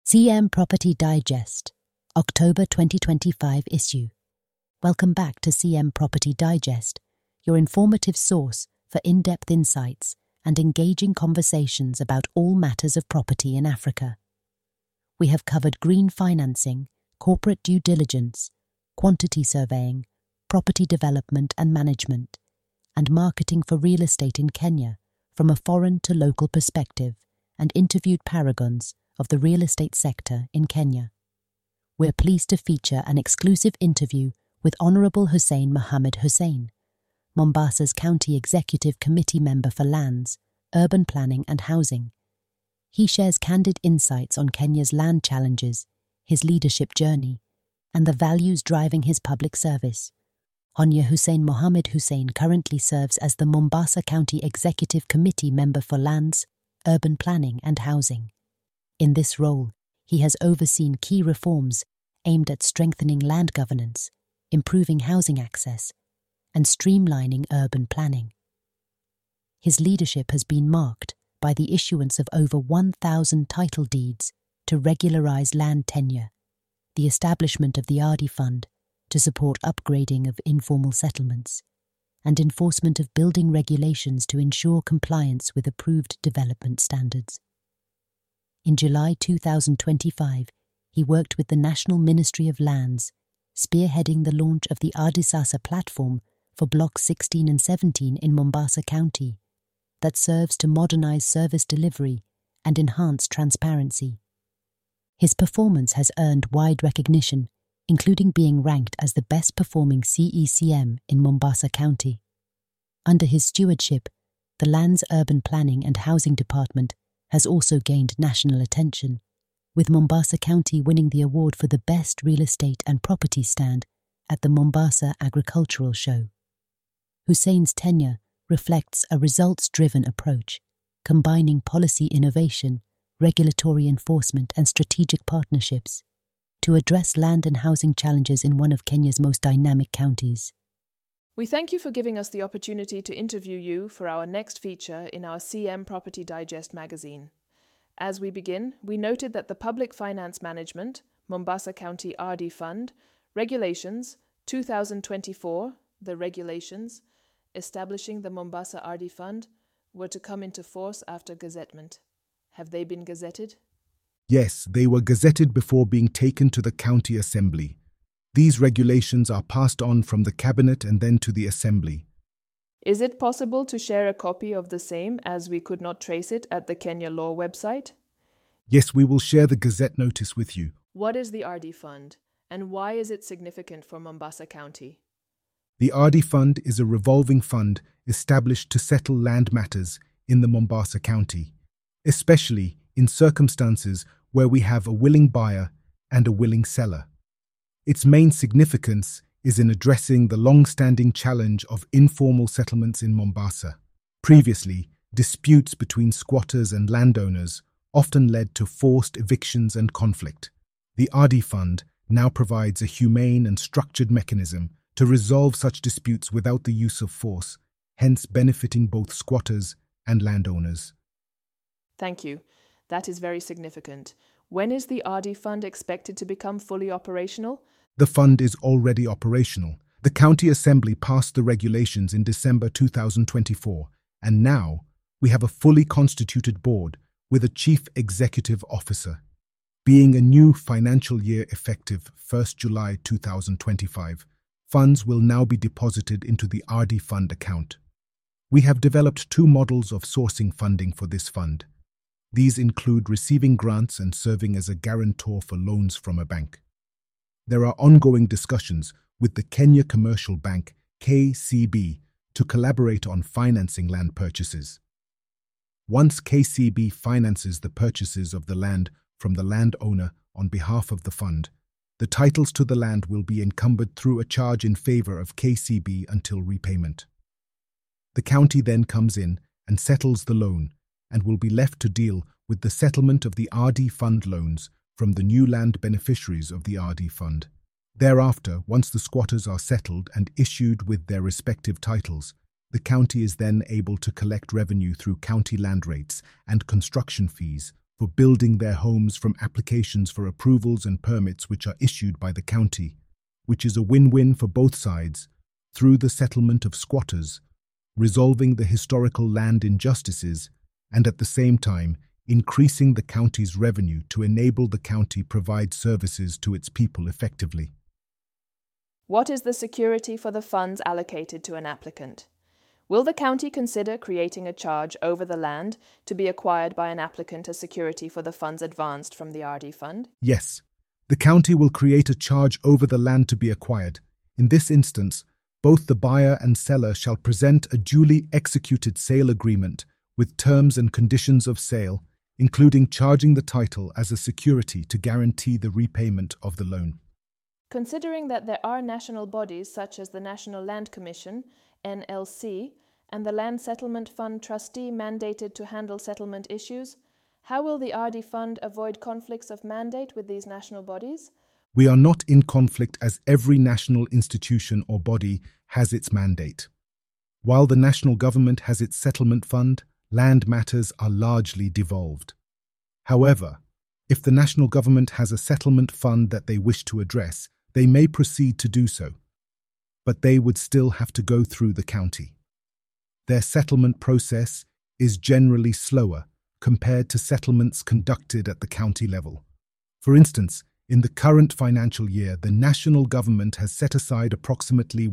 CM Property Digest, October 2025 issue. Welcome back to CM Property Digest, your informative source for in-depth insights and engaging conversations about all matters of property in Africa. We have covered green financing, corporate due diligence, quantity surveying, property development and management, and marketing for real estate in Kenya from a foreign to local perspective, and interviewed paragons of the real estate sector in Kenya. We're pleased to feature an exclusive interview with Honourable Hussein Mohammed Hussein, Mombasa's County Executive Committee member for Lands, Urban Planning and Housing. He shares candid insights on Kenya's land challenges, his leadership journey, and the values driving his public service. Honya Hussein Mohammed Hussein currently serves as the Mombasa County Executive Committee member for Lands, Urban Planning and Housing. In this role, he has overseen key reforms aimed at strengthening land governance, improving housing access, and streamlining urban planning. His leadership has been marked by the issuance of over 1,000 title deeds to regularize land tenure, the establishment of the ARDI Fund to support upgrading of informal settlements, and enforcement of building regulations to ensure compliance with approved development standards. In July 2025, he worked with the National Ministry of Lands, spearheading the launch of the ARDISASA platform for Blocks 16 and 17 in Mombasa County, that serves to modernize service delivery and enhance transparency. His performance has earned wide recognition, including being ranked as the best-performing CECM in Mombasa County. Under his stewardship, the Lands Urban Planning and Housing Department has also gained national attention, with Mombasa County winning the award for the best real estate and property stand at the Mombasa Agricultural Show. Hussein's tenure reflects a results-driven approach, combining policy innovation, regulatory enforcement and strategic partnerships to address land and housing challenges in one of Kenya's most dynamic counties. We thank you for giving us the opportunity to interview you for our next feature in our CM Property Digest magazine. As we begin, we noted that the Public Finance Management, Mombasa County ARDI Fund, Regulations 2024, the regulations establishing the Mombasa ARDI Fund, were to come into force after gazettement. Have they been gazetted? Yes, they were gazetted before being taken to the County Assembly. These regulations are passed on from the Cabinet and then to the Assembly. Is it possible to share a copy of the same, as we could not trace it at the Kenya Law website? Yes, we will share the Gazette notice with you. What is the ARDI Fund, and why is it significant for Mombasa County? The ARDI Fund is a revolving fund established to settle land matters in the Mombasa County, especially in circumstances where we have a willing buyer and a willing seller. Its main significance is in addressing the long-standing challenge of informal settlements in Mombasa. Previously, disputes between squatters and landowners often led to forced evictions and conflict. The ARDI Fund now provides a humane and structured mechanism to resolve such disputes without the use of force, hence benefiting both squatters and landowners. Thank you. That is very significant. When is the ARDI Fund expected to become fully operational? The fund is already operational. The County Assembly passed the regulations in December 2024, and now we have a fully constituted board with a Chief Executive Officer. Being a new financial year effective 1st July 2025, funds will now be deposited into the ARDI Fund account. We have developed two models of sourcing funding for this fund. These include receiving grants and serving as a guarantor for loans from a bank. There are ongoing discussions with the Kenya Commercial Bank, KCB, to collaborate on financing land purchases. Once KCB finances the purchases of the land from the landowner on behalf of the fund, the titles to the land will be encumbered through a charge in favor of KCB until repayment. The county then comes in and settles the loan, and will be left to deal with the settlement of the ARDI Fund loans from the new land beneficiaries of the ARDI Fund. Thereafter, once the squatters are settled and issued with their respective titles, the county is then able to collect revenue through county land rates and construction fees for building their homes from applications for approvals and permits which are issued by the county, which is a win-win for both sides, through the settlement of squatters, resolving the historical land injustices, and at the same time increasing the county's revenue to enable the county provide services to its people effectively. What is the security for the funds allocated to an applicant? Will the county consider creating a charge over the land to be acquired by an applicant as security for the funds advanced from the RD fund? Yes, the county will create a charge over the land to be acquired. In this instance, both the buyer and seller shall present a duly executed sale agreement with terms and conditions of sale, including charging the title as a security to guarantee the repayment of the loan. Considering that there are national bodies such as the National Land Commission, NLC, and the Land Settlement Fund trustee mandated to handle settlement issues, how will the RD Fund avoid conflicts of mandate with these national bodies? We are not in conflict as every national institution or body has its mandate. While the national government has its settlement fund, land matters are largely devolved. However, if the national government has a settlement fund that they wish to address, they may proceed to do so, but they would still have to go through the county. Their settlement process is generally slower compared to settlements conducted at the county level. For instance, in the current financial year, the national government has set aside approximately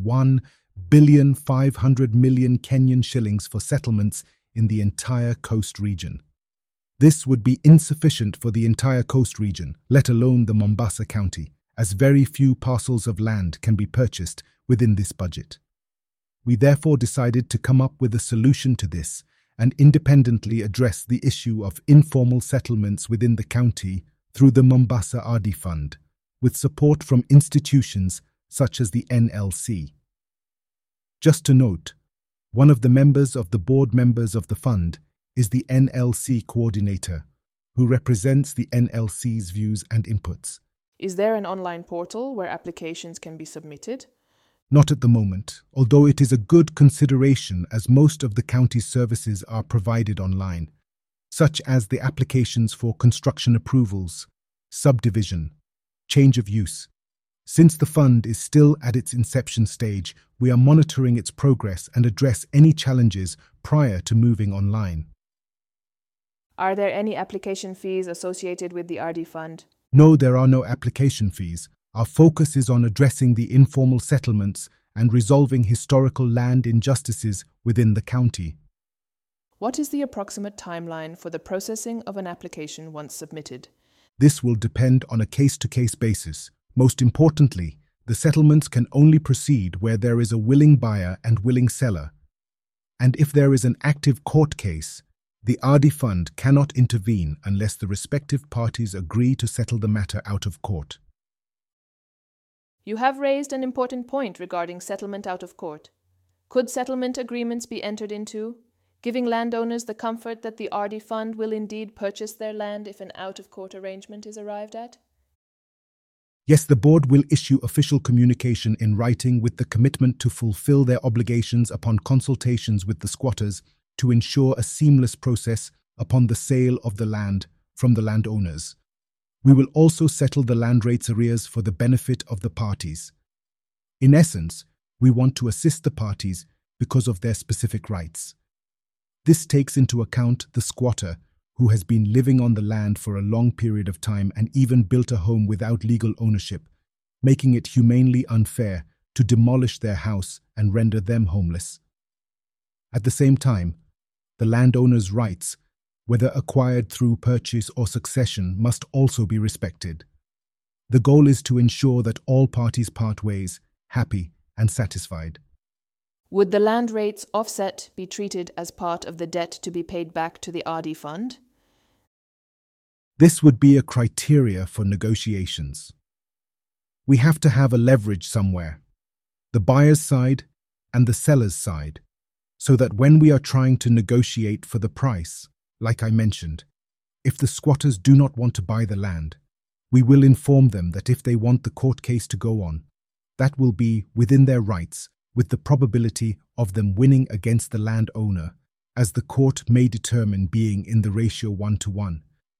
1,500,000,000 Kenyan shillings for settlements in the entire coast region. This would be insufficient for the entire coast region, let alone the Mombasa County, as very few parcels of land can be purchased within this budget. We therefore decided to come up with a solution to this and independently address the issue of informal settlements within the county through the Mombasa RD Fund, with support from institutions such as the NLC. Just to note, one of the members of the board members of the fund is the NLC coordinator, who represents the NLC's views and inputs. Is there an online portal where applications can be submitted? Not at the moment, although it is a good consideration as most of the county's services are provided online, such as the applications for construction approvals, subdivision, change of use. Since the fund is still at its inception stage, we are monitoring its progress and address any challenges prior to moving online. Are there any application fees associated with the RD Fund? No, there are no application fees. Our focus is on addressing the informal settlements and resolving historical land injustices within the county. What is the approximate timeline for the processing of an application once submitted? This will depend on a case-to-case basis. Most importantly, the settlements can only proceed where there is a willing buyer and willing seller. And if there is an active court case, the RD Fund cannot intervene unless the respective parties agree to settle the matter out of court. You have raised an important point regarding settlement out of court. Could settlement agreements be entered into, giving landowners the comfort that the RD Fund will indeed purchase their land if an out-of-court arrangement is arrived at? Yes, the board will issue official communication in writing with the commitment to fulfill their obligations upon consultations with the squatters to ensure a seamless process upon the sale of the land from the landowners. We will also settle the land rates arrears for the benefit of the parties. In essence, we want to assist the parties because of their specific rights. This takes into account the squatter who has been living on the land for a long period of time and even built a home without legal ownership, making it humanely unfair to demolish their house and render them homeless. At the same time, the landowner's rights, whether acquired through purchase or succession, must also be respected. The goal is to ensure that all parties part ways, happy and satisfied. Would the land rates offset be treated as part of the debt to be paid back to the RD Fund? This would be a criteria for negotiations. We have to have a leverage somewhere, the buyer's side and the seller's side, so that when we are trying to negotiate for the price, like I mentioned, if the squatters do not want to buy the land, we will inform them that if they want the court case to go on, that will be within their rights, with the probability of them winning against the landowner, as the court may determine being in the ratio 1:1,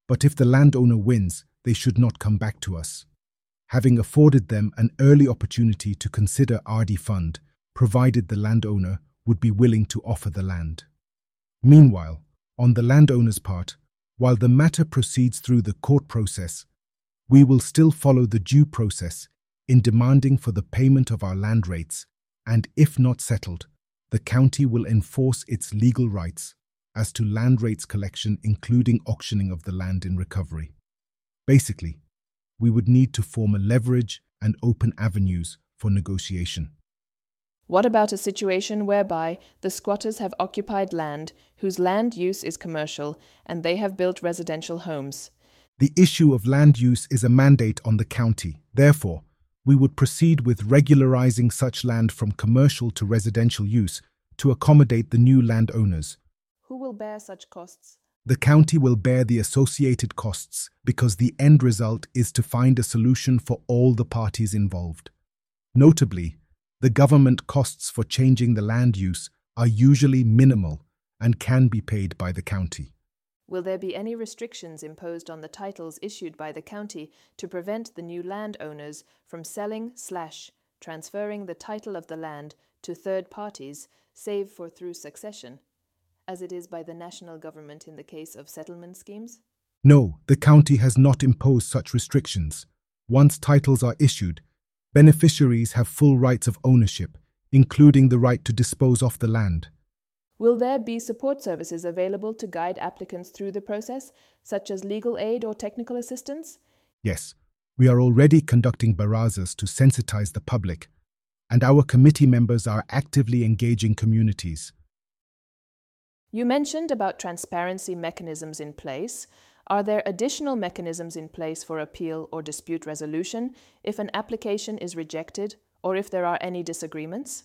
But if the landowner wins, they should not come back to us. Having afforded them an early opportunity to consider RD fund, provided the landowner would be willing to offer the land. Meanwhile, on the landowner's part, while the matter proceeds through the court process, we will still follow the due process in demanding for the payment of our land rates, and if not settled, the county will enforce its legal rights as to land rates collection, including auctioning of the land in recovery. Basically, we would need to form a leverage and open avenues for negotiation. What about a situation whereby the squatters have occupied land whose land use is commercial and they have built residential homes? The issue of land use is a mandate on the county. Therefore, we would proceed with regularizing such land from commercial to residential use to accommodate the new landowners. Who will bear such costs? The county will bear the associated costs because the end result is to find a solution for all the parties involved. Notably, the government costs for changing the land use are usually minimal and can be paid by the county. Will there be any restrictions imposed on the titles issued by the county to prevent the new landowners from selling/transferring the title of the land to third parties, save for through succession, as it is by the national government in the case of settlement schemes? No, the county has not imposed such restrictions. Once titles are issued, beneficiaries have full rights of ownership, including the right to dispose of the land. Will there be support services available to guide applicants through the process, such as legal aid or technical assistance? Yes, we are already conducting barazas to sensitize the public, and our committee members are actively engaging communities. You mentioned about transparency mechanisms in place. Are there additional mechanisms in place for appeal or dispute resolution if an application is rejected or if there are any disagreements?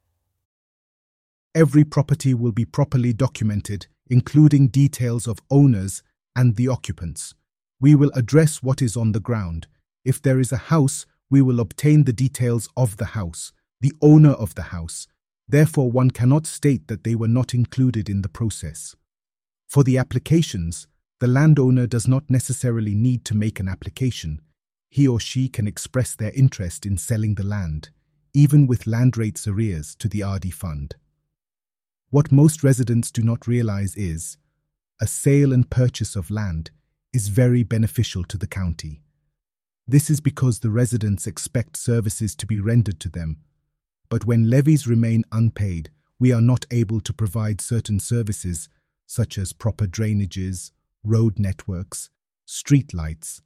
Every property will be properly documented, including details of owners and the occupants. We will address what is on the ground. If there is a house, we will obtain the details of the house, the owner of the house. Therefore, one cannot state that they were not included in the process. For the applications, the landowner does not necessarily need to make an application. He or she can express their interest in selling the land, even with land rates arrears, to the RD fund. What most residents do not realize is, a sale and purchase of land is very beneficial to the county. This is because the residents expect services to be rendered to them. But when levies remain unpaid, we are not able to provide certain services such as proper drainages, road networks, street lights.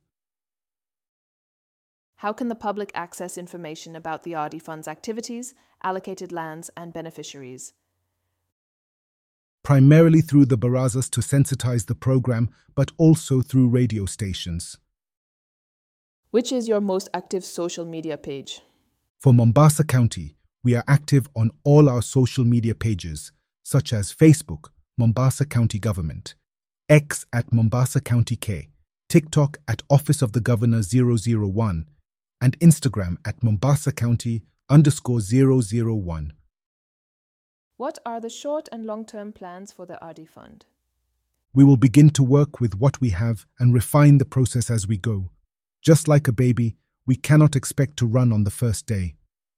How can the public access information about the RD Fund's activities, allocated lands and beneficiaries? Primarily through the barazas to sensitize the program, but also through radio stations. Which is your most active social media page? For Mombasa County, we are active on all our social media pages, such as Facebook, Mombasa County Government, X at Mombasa County K, TikTok at Office of the Governor 001, and Instagram at Mombasa County_001. What are the short and long-term plans for the RD Fund? We will begin to work with what we have and refine the process as we go. Just like a baby, we cannot expect to run on the first day.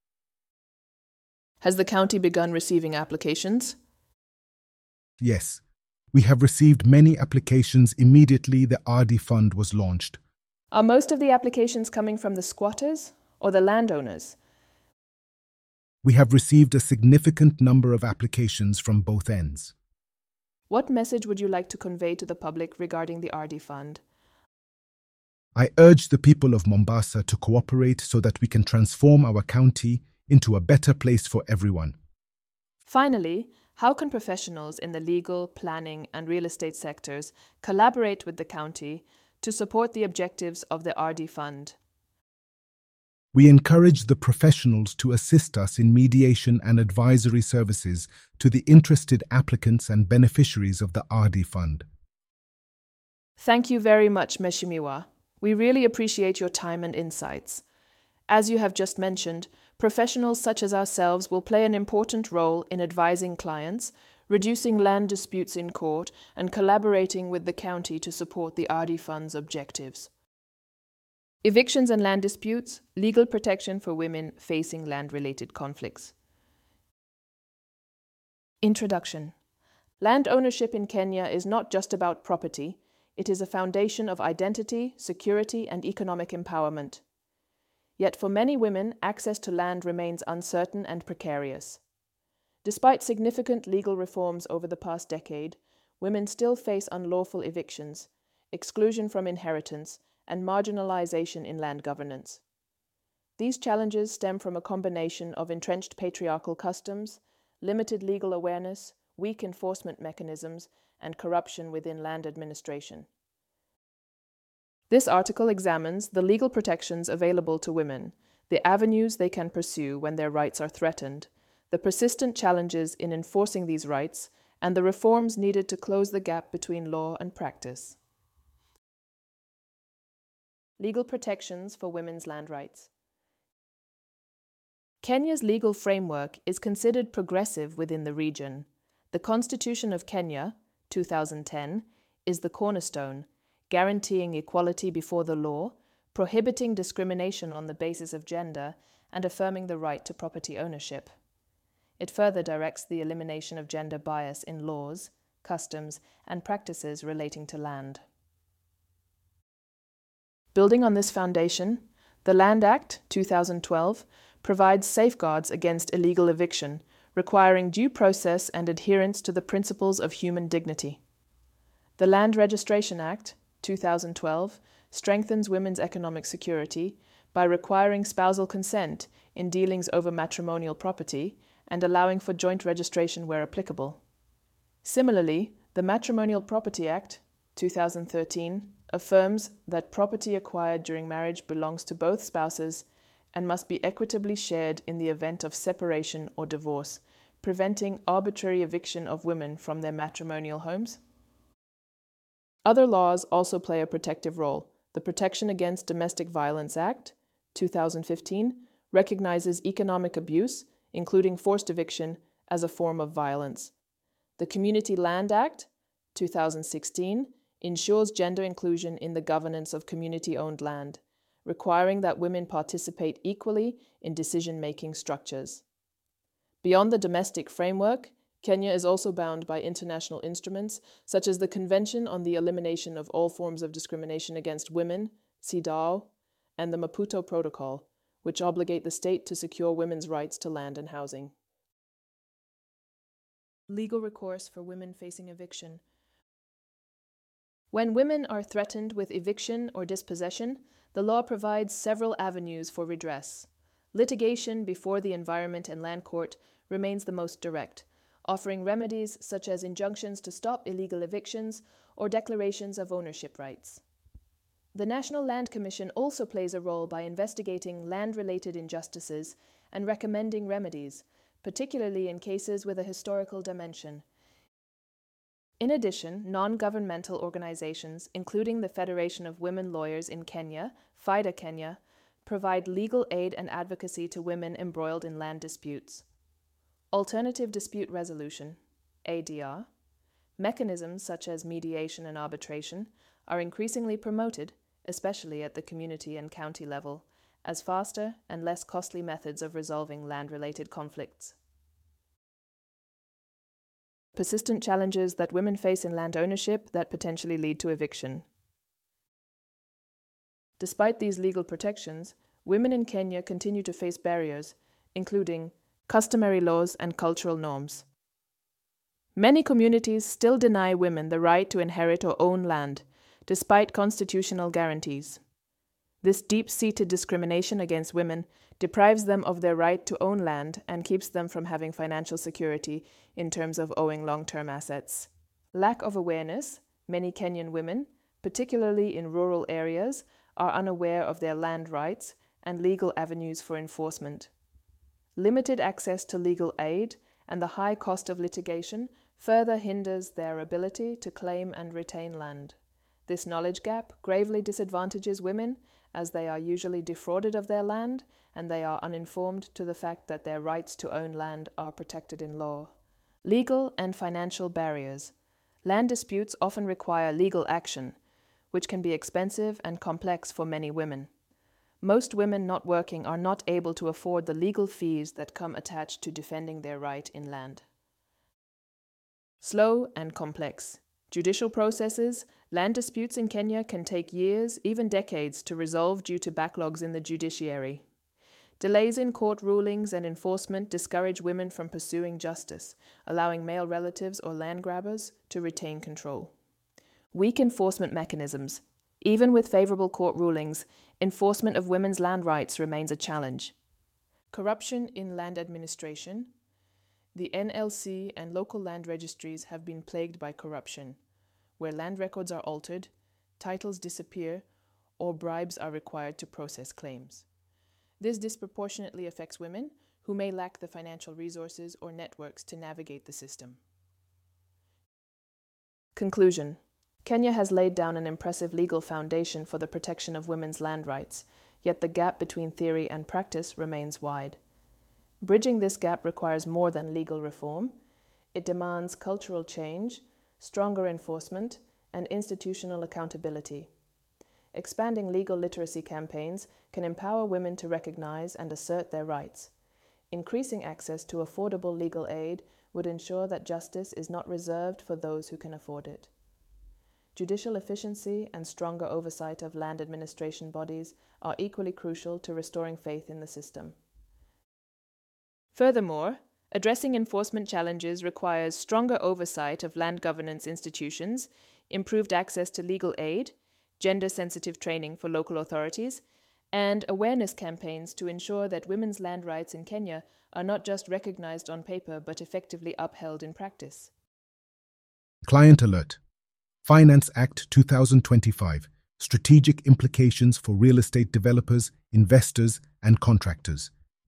Has the county begun receiving applications? Yes, we have received many applications immediately the RD Fund was launched. Are most of the applications coming from the squatters or the landowners? We have received a significant number of applications from both ends. What message would you like to convey to the public regarding the RD Fund? I urge the people of Mombasa to cooperate so that we can transform our county into a better place for everyone. Finally, how can professionals in the legal, planning, and real estate sectors collaborate with the county to support the objectives of the RD Fund? We encourage the professionals to assist us in mediation and advisory services to the interested applicants and beneficiaries of the RD Fund. Thank you very much, Mheshimiwa. We really appreciate your time and insights. As you have just mentioned, professionals such as ourselves will play an important role in advising clients, reducing land disputes in court, and collaborating with the county to support the RD Fund's objectives. Evictions and land disputes, legal protection for women facing land-related conflicts. Introduction. Land ownership in Kenya is not just about property, it is a foundation of identity, security, and economic empowerment. Yet for many women, access to land remains uncertain and precarious. Despite significant legal reforms over the past decade, women still face unlawful evictions, exclusion from inheritance, and marginalization in land governance. These challenges stem from a combination of entrenched patriarchal customs, limited legal awareness, weak enforcement mechanisms, and corruption within land administration. This article examines the legal protections available to women, the avenues they can pursue when their rights are threatened, the persistent challenges in enforcing these rights, and the reforms needed to close the gap between law and practice. Legal protections for women's land rights. Kenya's legal framework is considered progressive within the region. The Constitution of Kenya, 2010, is the cornerstone, guaranteeing equality before the law, prohibiting discrimination on the basis of gender, and affirming the right to property ownership. It further directs the elimination of gender bias in laws, customs, and practices relating to land. Building on this foundation, the Land Act, 2012, provides safeguards against illegal eviction, requiring due process and adherence to the principles of human dignity. The Land Registration Act, 2012, strengthens women's economic security by requiring spousal consent in dealings over matrimonial property and allowing for joint registration where applicable. Similarly, the Matrimonial Property Act, 2013, affirms that property acquired during marriage belongs to both spouses and must be equitably shared in the event of separation or divorce, preventing arbitrary eviction of women from their matrimonial homes. Other laws also play a protective role. The Protection Against Domestic Violence Act, 2015, recognizes economic abuse, including forced eviction, as a form of violence. The Community Land Act, 2016, ensures gender inclusion in the governance of community-owned land, requiring that women participate equally in decision-making structures. Beyond the domestic framework, Kenya is also bound by international instruments such as the Convention on the Elimination of All Forms of Discrimination Against Women, CEDAW, and the Maputo Protocol, which obligate the state to secure women's rights to land and housing. Legal recourse for women facing eviction. When women are threatened with eviction or dispossession, the law provides several avenues for redress. Litigation before the Environment and Land Court remains the most direct, offering remedies such as injunctions to stop illegal evictions or declarations of ownership rights. The National Land Commission also plays a role by investigating land-related injustices and recommending remedies, particularly in cases with a historical dimension. In addition, non-governmental organizations, including the Federation of Women Lawyers in Kenya, FIDA Kenya, provide legal aid and advocacy to women embroiled in land disputes. Alternative dispute resolution, ADR, mechanisms such as mediation and arbitration are increasingly promoted, especially at the community and county level, as faster and less costly methods of resolving land-related conflicts. Persistent challenges that women face in land ownership that potentially lead to eviction. Despite these legal protections, women in Kenya continue to face barriers, including customary laws and cultural norms. Many communities still deny women the right to inherit or own land, despite constitutional guarantees. This deep-seated discrimination against women deprives them of their right to own land and keeps them from having financial security in terms of owing long-term assets. Lack of awareness. Many Kenyan women, particularly in rural areas, are unaware of their land rights and legal avenues for enforcement. Limited access to legal aid and the high cost of litigation further hinders their ability to claim and retain land. This knowledge gap gravely disadvantages women, as they are usually defrauded of their land and they are uninformed to the fact that their rights to own land are protected in law. Legal and financial barriers. Land disputes often require legal action, which can be expensive and complex for many women. Most women not working are not able to afford the legal fees that come attached to defending their right in land. Slow and complex. Judicial processes. Land disputes in Kenya can take years, even decades, to resolve due to backlogs in the judiciary. Delays in court rulings and enforcement discourage women from pursuing justice, allowing male relatives or land grabbers to retain control. Weak enforcement mechanisms. Even with favorable court rulings, enforcement of women's land rights remains a challenge. Corruption in land administration. The NLC and local land registries have been plagued by corruption, where land records are altered, titles disappear, or bribes are required to process claims. This disproportionately affects women who may lack the financial resources or networks to navigate the system. Conclusion. Kenya has laid down an impressive legal foundation for the protection of women's land rights, yet the gap between theory and practice remains wide. Bridging this gap requires more than legal reform. It demands cultural change, stronger enforcement, and institutional accountability. Expanding legal literacy campaigns can empower women to recognize and assert their rights. Increasing access to affordable legal aid would ensure that justice is not reserved for those who can afford it. Judicial efficiency and stronger oversight of land administration bodies are equally crucial to restoring faith in the system. Furthermore, addressing enforcement challenges requires stronger oversight of land governance institutions, improved access to legal aid, gender-sensitive training for local authorities, and awareness campaigns to ensure that women's land rights in Kenya are not just recognized on paper but effectively upheld in practice. Client alert. Finance Act 2025. Strategic implications for real estate developers, investors, and contractors.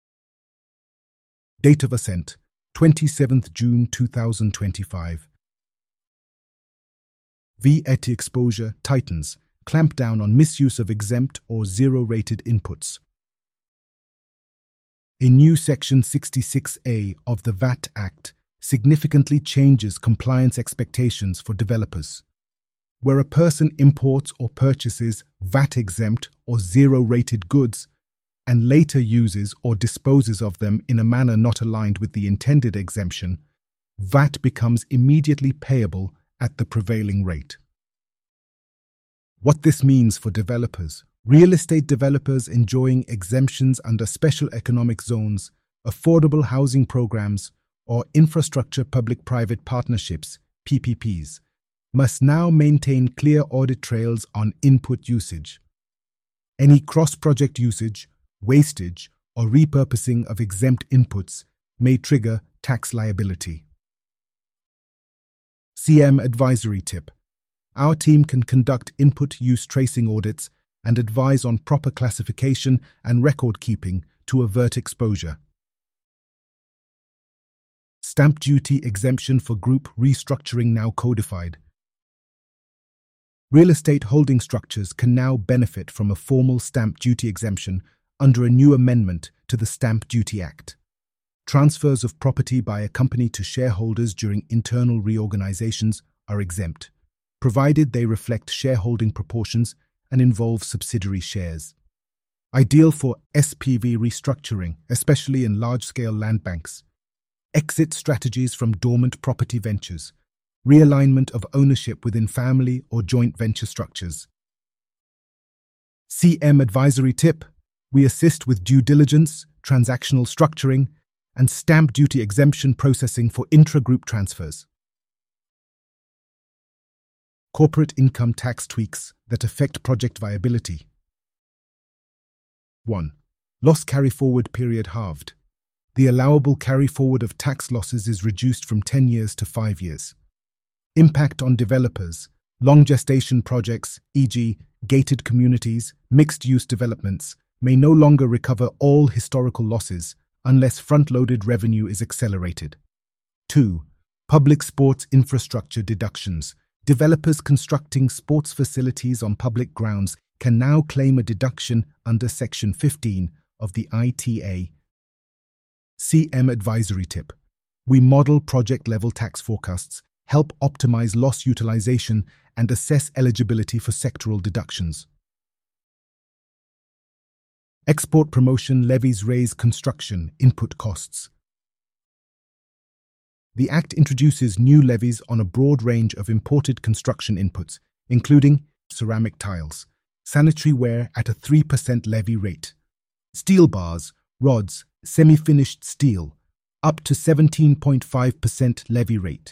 Date of assent, 27th June 2025. VAT exposure tightens. Clamp down on misuse of exempt or zero-rated inputs. A new Section 66A of the VAT Act significantly changes compliance expectations for developers. Where a person imports or purchases VAT-exempt or zero-rated goods and later uses or disposes of them in a manner not aligned with the intended exemption, VAT becomes immediately payable at the prevailing rate. What this means for developers: real estate developers enjoying exemptions under special economic zones, affordable housing programs, or infrastructure public-private partnerships, PPPs, must now maintain clear audit trails on input usage. Any cross-project usage, wastage, or repurposing of exempt inputs may trigger tax liability. CM Advisory Tip. Our team can conduct input use tracing audits and advise on proper classification and record keeping to avert exposure. Stamp duty exemption for group restructuring now codified. Real estate holding structures can now benefit from a formal stamp duty exemption under a new amendment to the Stamp Duty Act. Transfers of property by a company to shareholders during internal reorganizations are exempt, provided they reflect shareholding proportions and involve subsidiary shares. Ideal for SPV restructuring, especially in large-scale land banks. Exit strategies from dormant property ventures. Realignment of ownership within family or joint venture structures. CM Advisory Tip. We assist with due diligence, transactional structuring, and stamp duty exemption processing for intra-group transfers. Corporate income tax tweaks that affect project viability. 1. Loss carry-forward period halved. The allowable carry-forward of tax losses is reduced from 10 years to 5 years. Impact on developers. Long gestation projects, e.g., gated communities, mixed-use developments, may no longer recover all historical losses unless front-loaded revenue is accelerated. 2. Public sports infrastructure deductions. Developers constructing sports facilities on public grounds can now claim a deduction under Section 15 of the ITA. CM Advisory Tip. We model project-level tax forecasts, help optimize loss utilization, and assess eligibility for sectoral deductions. Export promotion levies raise construction input costs. The Act introduces new levies on a broad range of imported construction inputs, including ceramic tiles, sanitary ware at a 3% levy rate, steel bars, rods, semi-finished steel, up to 17.5% levy rate.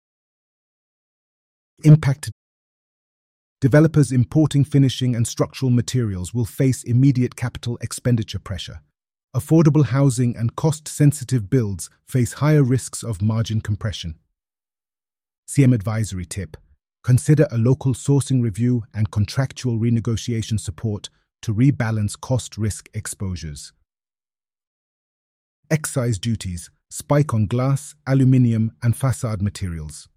Impact: developers importing finishing and structural materials will face immediate capital expenditure pressure. Affordable housing and cost-sensitive builds face higher risks of margin compression. CM advisory tip: consider a local sourcing review and contractual renegotiation support to rebalance cost-risk exposures. Excise duties spike on glass, aluminium, and facade materials.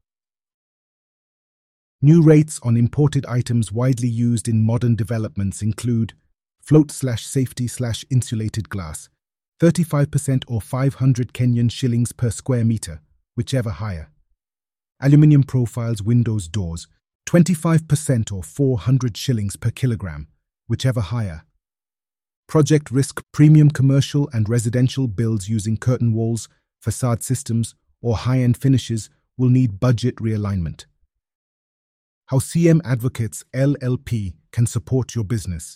New rates on imported items widely used in modern developments include float/safety/insulated glass, 35% or 500 Kenyan shillings per square meter, whichever higher. Aluminium profiles windows doors, 25% or 400 shillings per kilogram, whichever higher. Project risk: premium commercial and residential builds using curtain walls, facade systems, or high-end finishes will need budget realignment. How CM Advocates LLP can support your business.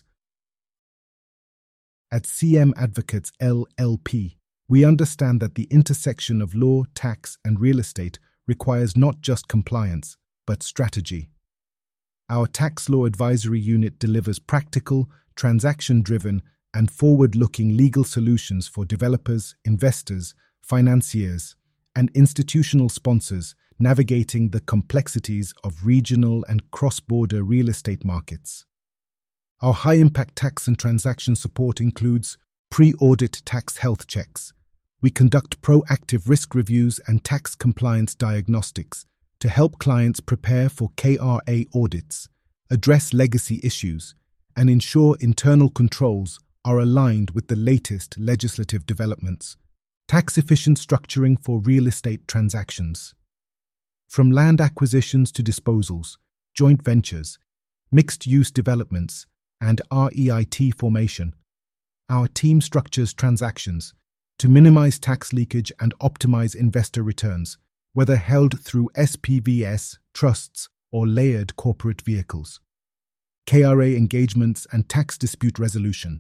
At CM Advocates LLP, we understand that the intersection of law, tax, and real estate requires not just compliance, but strategy. Our tax law advisory unit delivers practical, transaction-driven, and forward-looking legal solutions for developers, investors, financiers, and institutional sponsors navigating the complexities of regional and cross-border real estate markets. Our high-impact tax and transaction support includes pre-audit tax health checks. We conduct proactive risk reviews and tax compliance diagnostics to help clients prepare for KRA audits, address legacy issues, and ensure internal controls are aligned with the latest legislative developments. Tax-efficient structuring for real estate transactions. From land acquisitions to disposals, joint ventures, mixed-use developments, and REIT formation, our team structures transactions to minimize tax leakage and optimize investor returns, whether held through SPVs, trusts, or layered corporate vehicles. KRA engagements and tax dispute resolution.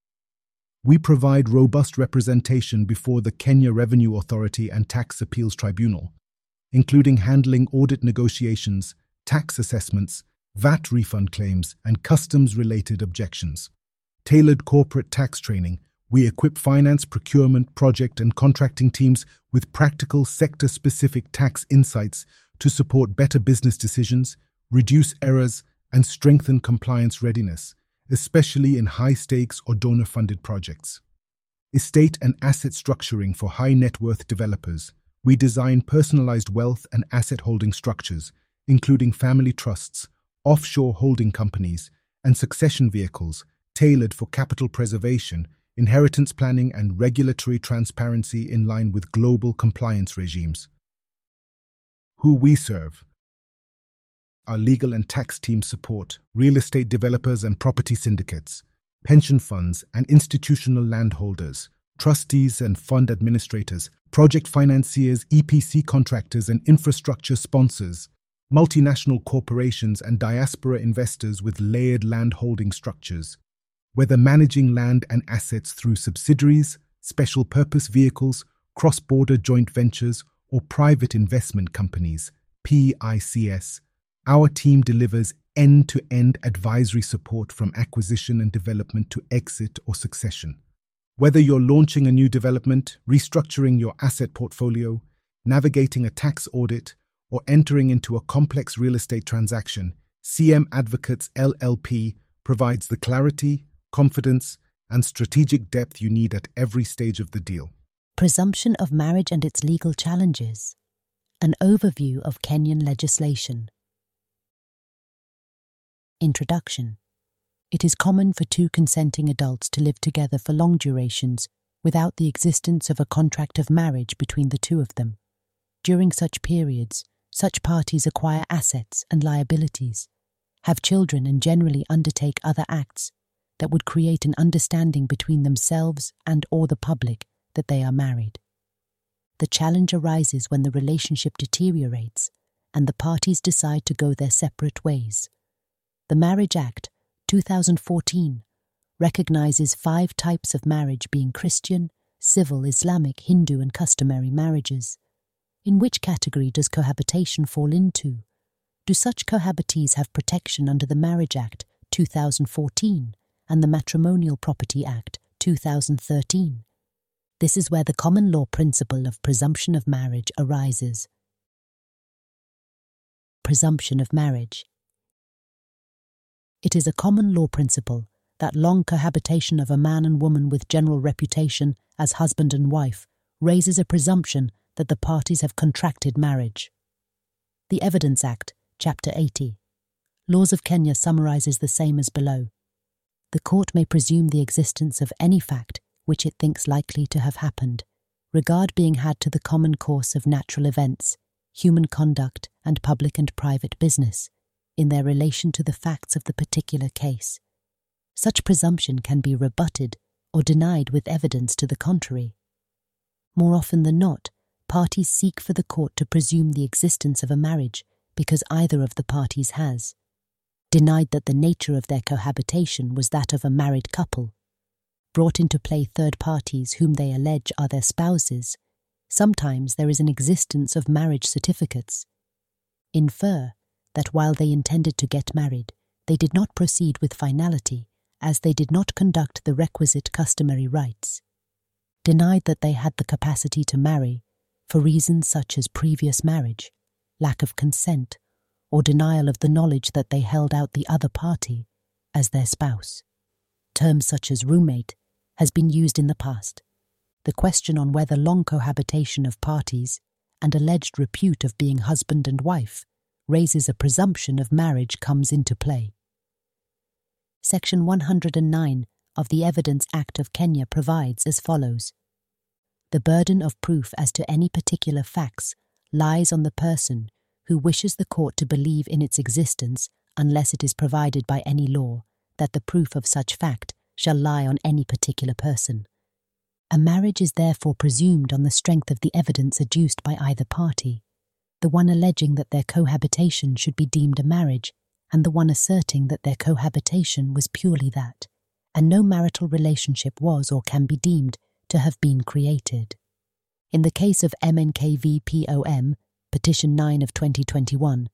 We provide robust representation before the Kenya Revenue Authority and Tax Appeals Tribunal, including handling audit negotiations, tax assessments, VAT refund claims, and customs-related objections. Tailored corporate tax training. We equip finance, procurement, project, and contracting teams with practical sector-specific tax insights to support better business decisions, reduce errors, and strengthen compliance readiness, especially in high-stakes or donor-funded projects. Estate and asset structuring for high-net-worth developers. We design personalized wealth and asset holding structures, including family trusts, offshore holding companies, and succession vehicles tailored for capital preservation, inheritance planning, and regulatory transparency in line with global compliance regimes. Who we serve. Our legal and tax teams support real estate developers and property syndicates, pension funds and institutional landholders, trustees and fund administrators, project financiers, EPC contractors and infrastructure sponsors, multinational corporations and diaspora investors with layered landholding structures, whether managing land and assets through subsidiaries, special purpose vehicles, cross-border joint ventures, or private investment companies, PICS. Our team delivers end-to-end advisory support from acquisition and development to exit or succession. Whether you're launching a new development, restructuring your asset portfolio, navigating a tax audit, or entering into a complex real estate transaction, CM Advocates LLP provides the clarity, confidence, and strategic depth you need at every stage of the deal. Presumption of marriage and its legal challenges. An overview of Kenyan legislation. Introduction. It is common for two consenting adults to live together for long durations without the existence of a contract of marriage between the two of them. During such periods, such parties acquire assets and liabilities, have children and generally undertake other acts that would create an understanding between themselves and/or the public that they are married. The challenge arises when the relationship deteriorates and the parties decide to go their separate ways. The Marriage Act 2014 recognizes 5 types of marriage, being Christian, civil, Islamic, Hindu and customary marriages. In which category does cohabitation fall into? Do such cohabitees have protection under the Marriage Act 2014 and the Matrimonial Property Act 2013? This is where the common law principle of presumption of marriage arises. Presumption of marriage. It is a common law principle that long cohabitation of a man and woman with general reputation as husband and wife raises a presumption that the parties have contracted marriage. The Evidence Act, Chapter 80. Laws of Kenya summarizes the same as below. The court may presume the existence of any fact which it thinks likely to have happened, regard being had to the common course of natural events, human conduct, and public and private business, in their relation to the facts of the particular case. Such presumption can be rebutted or denied with evidence to the contrary. More often than not, parties seek for the court to presume the existence of a marriage because either of the parties has denied that the nature of their cohabitation was that of a married couple, brought into play third parties whom they allege are their spouses. Sometimes there is an existence of marriage certificates. Infer that while they intended to get married, they did not proceed with finality, as they did not conduct the requisite customary rites. Denied that they had the capacity to marry, for reasons such as previous marriage, lack of consent, or denial of the knowledge that they held out the other party as their spouse. Terms such as roommate has been used in the past. The question on whether long cohabitation of parties and alleged repute of being husband and wife raises a presumption of marriage comes into play. Section 109 of the Evidence Act of Kenya provides as follows. The burden of proof as to any particular facts lies on the person who wishes the court to believe in its existence unless it is provided by any law that the proof of such fact shall lie on any particular person. A marriage is therefore presumed on the strength of the evidence adduced by either party, the one alleging that their cohabitation should be deemed a marriage, and the one asserting that their cohabitation was purely that, and no marital relationship was or can be deemed to have been created. In the case of MNK v. POM, Petition 9 of 2021,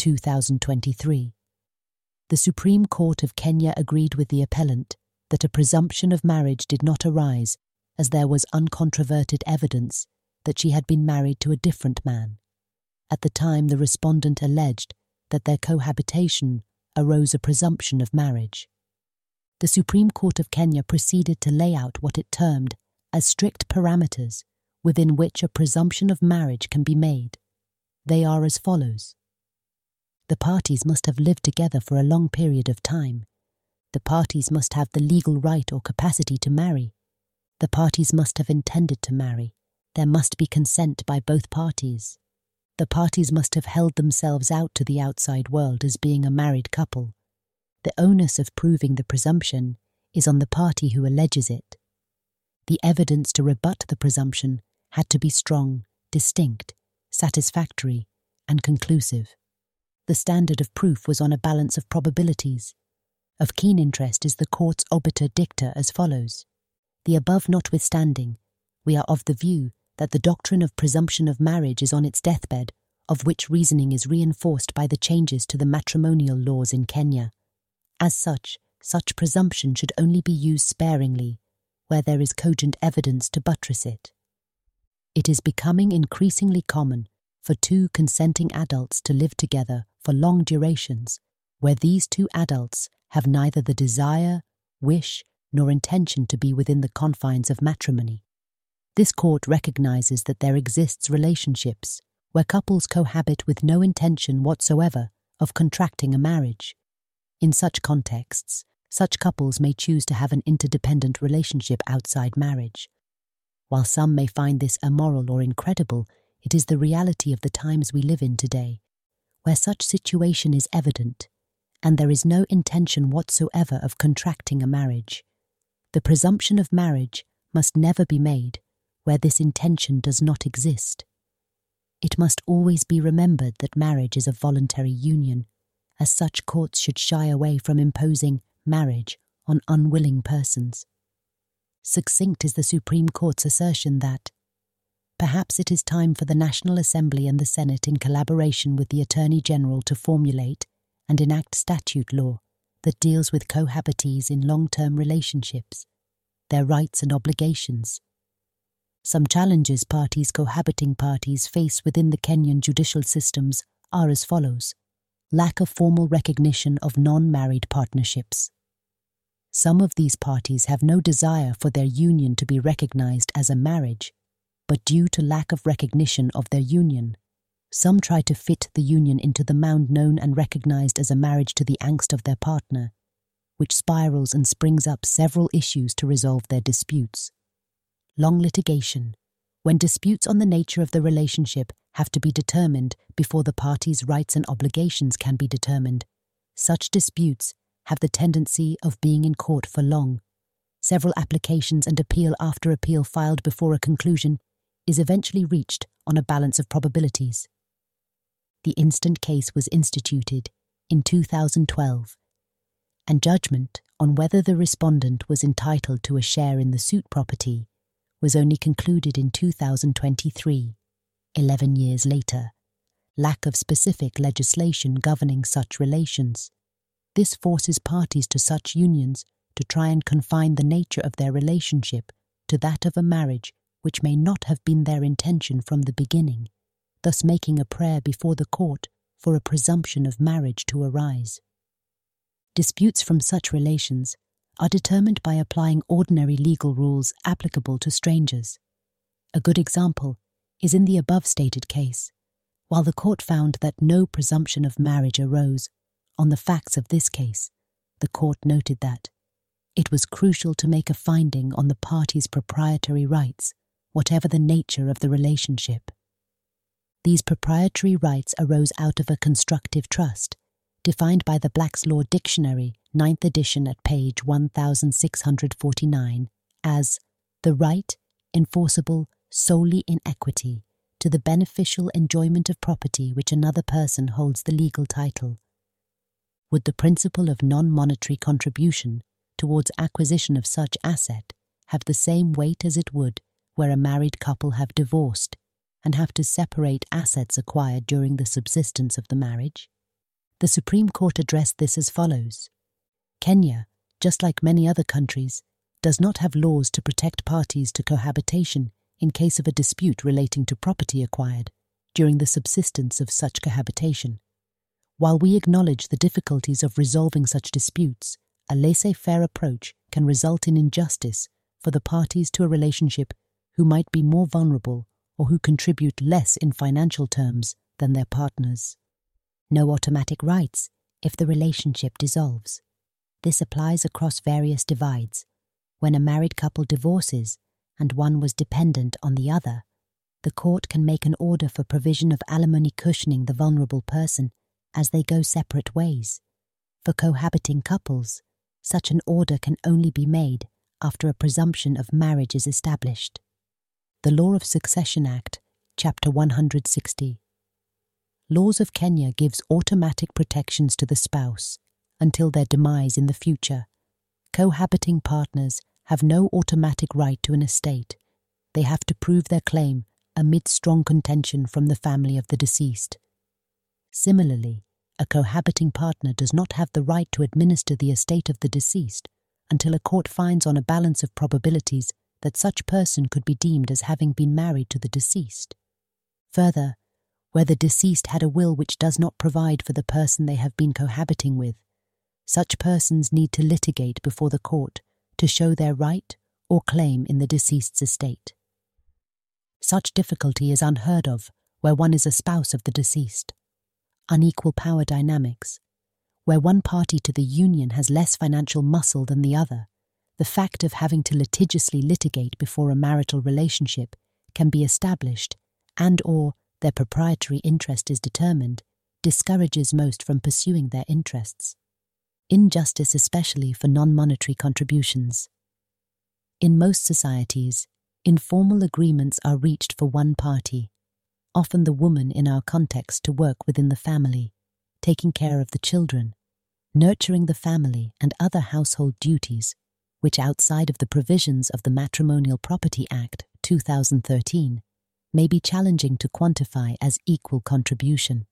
2023, the Supreme Court of Kenya agreed with the appellant that a presumption of marriage did not arise as there was uncontroverted evidence that she had been married to a different man. At the time, the respondent alleged that their cohabitation arose a presumption of marriage. The Supreme Court of Kenya proceeded to lay out what it termed as strict parameters within which a presumption of marriage can be made. They are as follows. The parties must have lived together for a long period of time. The parties must have the legal right or capacity to marry. The parties must have intended to marry. There must be consent by both parties. The parties must have held themselves out to the outside world as being a married couple. The onus of proving the presumption is on the party who alleges it. The evidence to rebut the presumption had to be strong, distinct, satisfactory, and conclusive. The standard of proof was on a balance of probabilities. Of keen interest is the court's obiter dicta as follows. The above notwithstanding, we are of the view that the doctrine of presumption of marriage is on its deathbed, of which reasoning is reinforced by the changes to the matrimonial laws in Kenya. As such presumption should only be used sparingly, where there is cogent evidence to buttress it. It is becoming increasingly common for two consenting adults to live together for long durations, where these two adults have neither the desire, wish, nor intention to be within the confines of matrimony. This court recognizes that there exists relationships where couples cohabit with no intention whatsoever of contracting a marriage. In such contexts, such couples may choose to have an interdependent relationship outside marriage. While some may find this immoral or incredible, It is the reality of the times we live in today, where such situation is evident, and there is no intention whatsoever of contracting a marriage. The presumption of marriage must never be made where this intention does not exist. It must always be remembered that marriage is a voluntary union. As such, courts should shy away from imposing marriage on unwilling persons. Succinct is the Supreme Court's assertion that perhaps it is time for the National Assembly and the Senate, in collaboration with the Attorney General, to formulate and enact statute law that deals with cohabitees in long-term relationships, their rights and obligations. Some challenges cohabiting parties face within the Kenyan judicial systems are as follows. Lack of formal recognition of non-married partnerships. Some of these parties have no desire for their union to be recognized as a marriage, but due to lack of recognition of their union, some try to fit the union into the mound known and recognized as a marriage to the angst of their partner, which spirals and springs up several issues to resolve their disputes. Long litigation, when disputes on the nature of the relationship have to be determined before the parties' rights and obligations can be determined. Such disputes have the tendency of being in court for long. Several applications and appeal after appeal filed before a conclusion is eventually reached on a balance of probabilities. The instant case was instituted in 2012, and judgment on whether the respondent was entitled to a share in the suit property was only concluded in 2023, 11 years later. Lack of specific legislation governing such relations. This forces parties to such unions to try and confine the nature of their relationship to that of a marriage which may not have been their intention from the beginning, thus making a prayer before the court for a presumption of marriage to arise. Disputes from such relations are determined by applying ordinary legal rules applicable to strangers. A good example is in the above stated case. While the court found that no presumption of marriage arose on the facts of this case, the court noted that it was crucial to make a finding on the parties' proprietary rights, whatever the nature of the relationship. These proprietary rights arose out of a constructive trust, defined by the Black's Law Dictionary, 9th edition at page 1649, as the right, enforceable solely in equity, to the beneficial enjoyment of property which another person holds the legal title. Would the principle of non-monetary contribution towards acquisition of such asset have the same weight as it would where a married couple have divorced and have to separate assets acquired during the subsistence of the marriage? The Supreme Court addressed this as follows. Kenya, just like many other countries, does not have laws to protect parties to cohabitation in case of a dispute relating to property acquired during the subsistence of such cohabitation. While we acknowledge the difficulties of resolving such disputes, a laissez-faire approach can result in injustice for the parties to a relationship who might be more vulnerable or who contribute less in financial terms than their partners. No automatic rights if the relationship dissolves. This applies across various divides. When a married couple divorces and one was dependent on the other, the court can make an order for provision of alimony cushioning the vulnerable person as they go separate ways. For cohabiting couples, such an order can only be made after a presumption of marriage is established. The Law of Succession Act, Chapter 160. Laws of Kenya gives automatic protections to the spouse until their demise in the future. Cohabiting partners have no automatic right to an estate. They have to prove their claim amid strong contention from the family of the deceased. Similarly, a cohabiting partner does not have the right to administer the estate of the deceased until a court finds on a balance of probabilities that such person could be deemed as having been married to the deceased. Further, where the deceased had a will which does not provide for the person they have been cohabiting with, such persons need to litigate before the court to show their right or claim in the deceased's estate. Such difficulty is unheard of where one is a spouse of the deceased. Unequal power dynamics. Where one party to the union has less financial muscle than the other, the fact of having to litigiously litigate before a marital relationship can be established and/or their proprietary interest is determined, discourages most from pursuing their interests. Injustice especially for non-monetary contributions. In most societies, informal agreements are reached for one party, often the woman in our context, to work within the family, taking care of the children, nurturing the family and other household duties, which outside of the provisions of the Matrimonial Property Act 2013 may be challenging to quantify as equal contribution.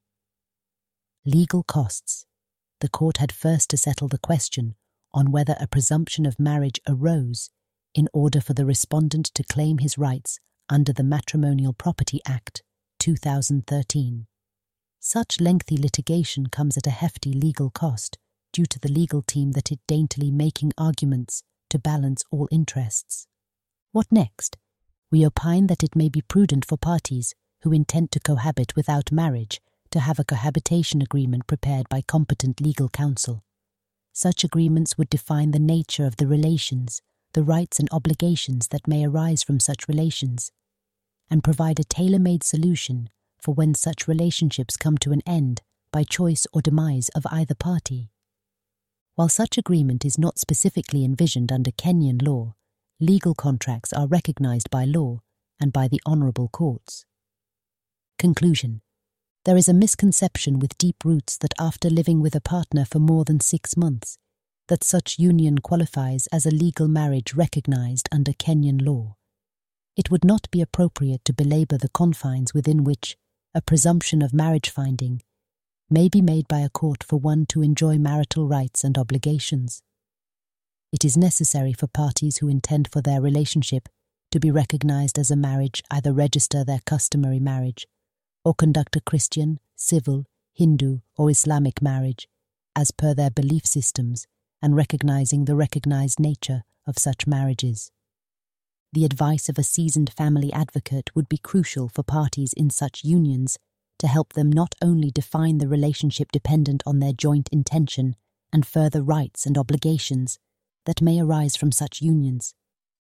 Legal costs. The court had first to settle the question on whether a presumption of marriage arose in order for the respondent to claim his rights under the Matrimonial Property Act 2013. Such lengthy litigation comes at a hefty legal cost due to the legal team that is daintily making arguments to balance all interests. What next? We opine that it may be prudent for parties who intend to cohabit without marriage to have a cohabitation agreement prepared by competent legal counsel. Such agreements would define the nature of the relations, the rights and obligations that may arise from such relations, and provide a tailor-made solution for when such relationships come to an end by choice or demise of either party. While such agreement is not specifically envisioned under Kenyan law, legal contracts are recognized by law and by the honorable courts. Conclusion. There is a misconception with deep roots that after living with a partner for more than 6 months, that such union qualifies as a legal marriage recognized under Kenyan law. It would not be appropriate to belabor the confines within which a presumption of marriage finding may be made by a court for one to enjoy marital rights and obligations. It is necessary for parties who intend for their relationship to be recognized as a marriage either register their customary marriage or conduct a Christian, civil, Hindu or Islamic marriage as per their belief systems and recognizing the recognized nature of such marriages. The advice of a seasoned family advocate would be crucial for parties in such unions to help them not only define the relationship dependent on their joint intention and further rights and obligations that may arise from such unions.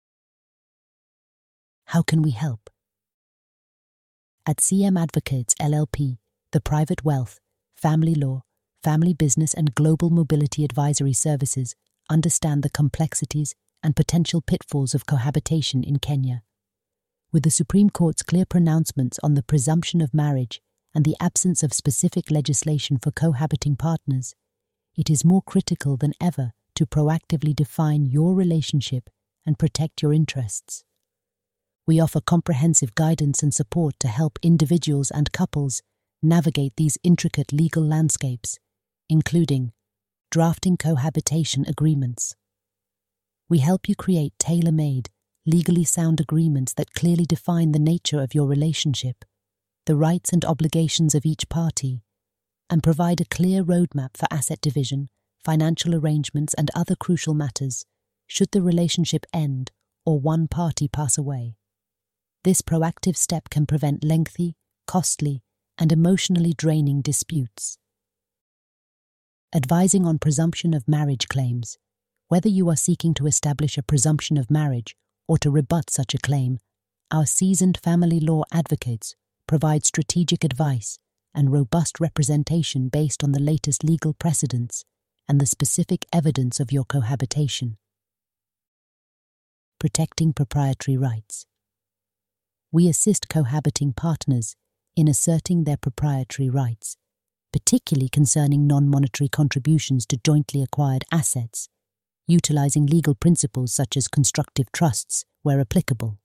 How can we help? At CM Advocates LLP, the private wealth, family law, family business and global mobility advisory services understand the complexities and potential pitfalls of cohabitation in Kenya. With the Supreme Court's clear pronouncements on the presumption of marriage and the absence of specific legislation for cohabiting partners, it is more critical than ever to proactively define your relationship and protect your interests. We offer comprehensive guidance and support to help individuals and couples navigate these intricate legal landscapes, including drafting cohabitation agreements. We help you create tailor-made, legally sound agreements that clearly define the nature of your relationship, the rights and obligations of each party, and provide a clear roadmap for asset division, financial arrangements and other crucial matters should the relationship end or one party pass away. This proactive step can prevent lengthy, costly, and emotionally draining disputes. Advising on presumption of marriage claims. Whether you are seeking to establish a presumption of marriage or to rebut such a claim, our seasoned family law advocates provide strategic advice and robust representation based on the latest legal precedents and the specific evidence of your cohabitation. Protecting proprietary rights. We assist cohabiting partners in asserting their proprietary rights, particularly concerning non-monetary contributions to jointly acquired assets, utilizing legal principles such as constructive trusts where applicable.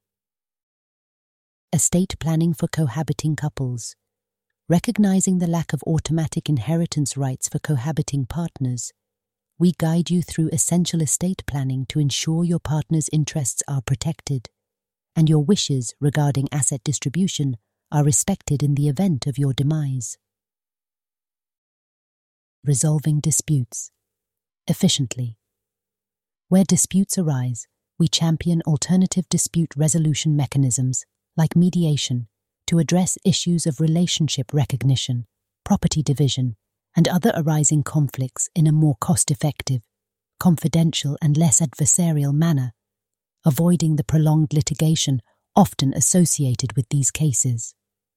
Estate planning for cohabiting couples. Recognizing the lack of automatic inheritance rights for cohabiting partners, we guide you through essential estate planning to ensure your partner's interests are protected and your wishes regarding asset distribution are respected in the event of your demise. Resolving disputes efficiently. Where disputes arise, we champion alternative dispute resolution mechanisms like mediation to address issues of relationship recognition, property division, and other arising conflicts in a more cost-effective, confidential and less adversarial manner, avoiding the prolonged litigation often associated with these cases.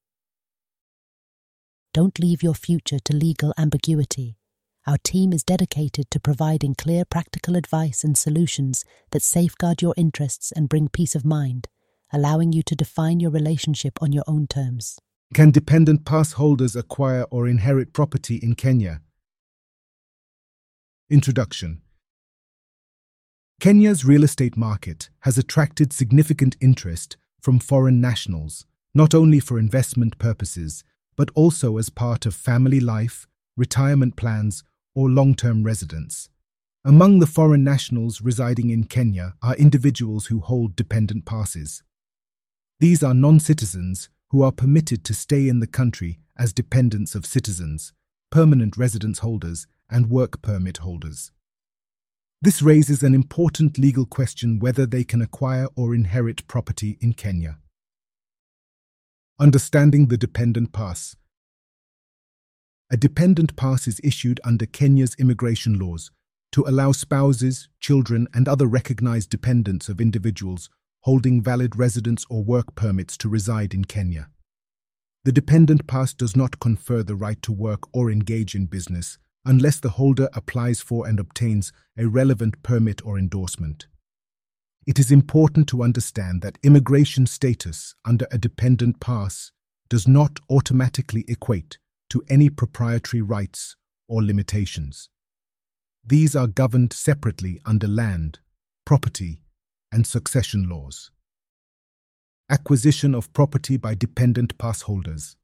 Don't leave your future to legal ambiguity. Our team is dedicated to providing clear practical advice and solutions that safeguard your interests and bring peace of mind, allowing you to define your relationship on your own terms. Can dependent pass holders acquire or inherit property in Kenya? Introduction. Kenya's real estate market has attracted significant interest from foreign nationals, not only for investment purposes, but also as part of family life, retirement plans, or long-term residence. Among the foreign nationals residing in Kenya are individuals who hold dependent passes. These are non-citizens who are permitted to stay in the country as dependents of citizens, permanent residence holders, and work permit holders. This raises an important legal question whether they can acquire or inherit property in Kenya. Understanding the dependent pass. A dependent pass is issued under Kenya's immigration laws to allow spouses, children, and other recognized dependents of individuals holding valid residence or work permits to reside in Kenya. The dependent pass does not confer the right to work or engage in business unless the holder applies for and obtains a relevant permit or endorsement. It is important to understand that immigration status under a dependent pass does not automatically equate to any proprietary rights or limitations. These are governed separately under land, property, and succession laws. Acquisition of property by dependent pass holders.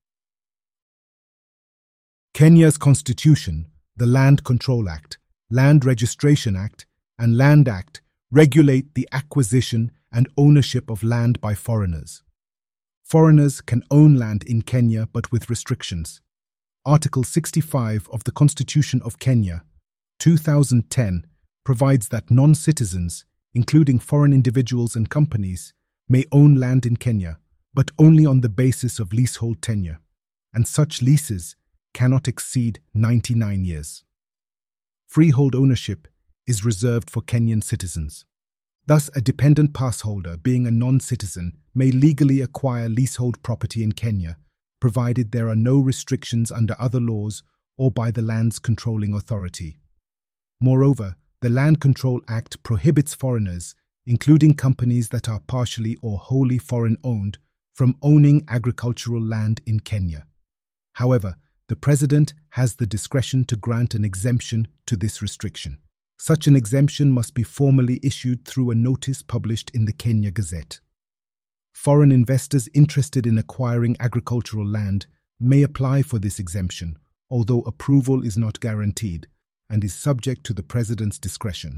Kenya's constitution, the Land Control Act, Land Registration Act, and Land Act regulate the acquisition and ownership of land by foreigners. Foreigners can own land in Kenya but with restrictions. Article 65 of the Constitution of Kenya, 2010, provides that non-citizens, including foreign individuals and companies, may own land in Kenya, but only on the basis of leasehold tenure, and such leases cannot exceed 99 years. Freehold ownership is reserved for Kenyan citizens. Thus, a dependent pass holder, being a non-citizen, may legally acquire leasehold property in Kenya, provided there are no restrictions under other laws or by the land's controlling authority. Moreover, the Land Control Act prohibits foreigners, including companies that are partially or wholly foreign-owned, from owning agricultural land in Kenya. However, the President has the discretion to grant an exemption to this restriction. Such an exemption must be formally issued through a notice published in the Kenya Gazette. Foreign investors interested in acquiring agricultural land may apply for this exemption, although approval is not guaranteed and is subject to the President's discretion.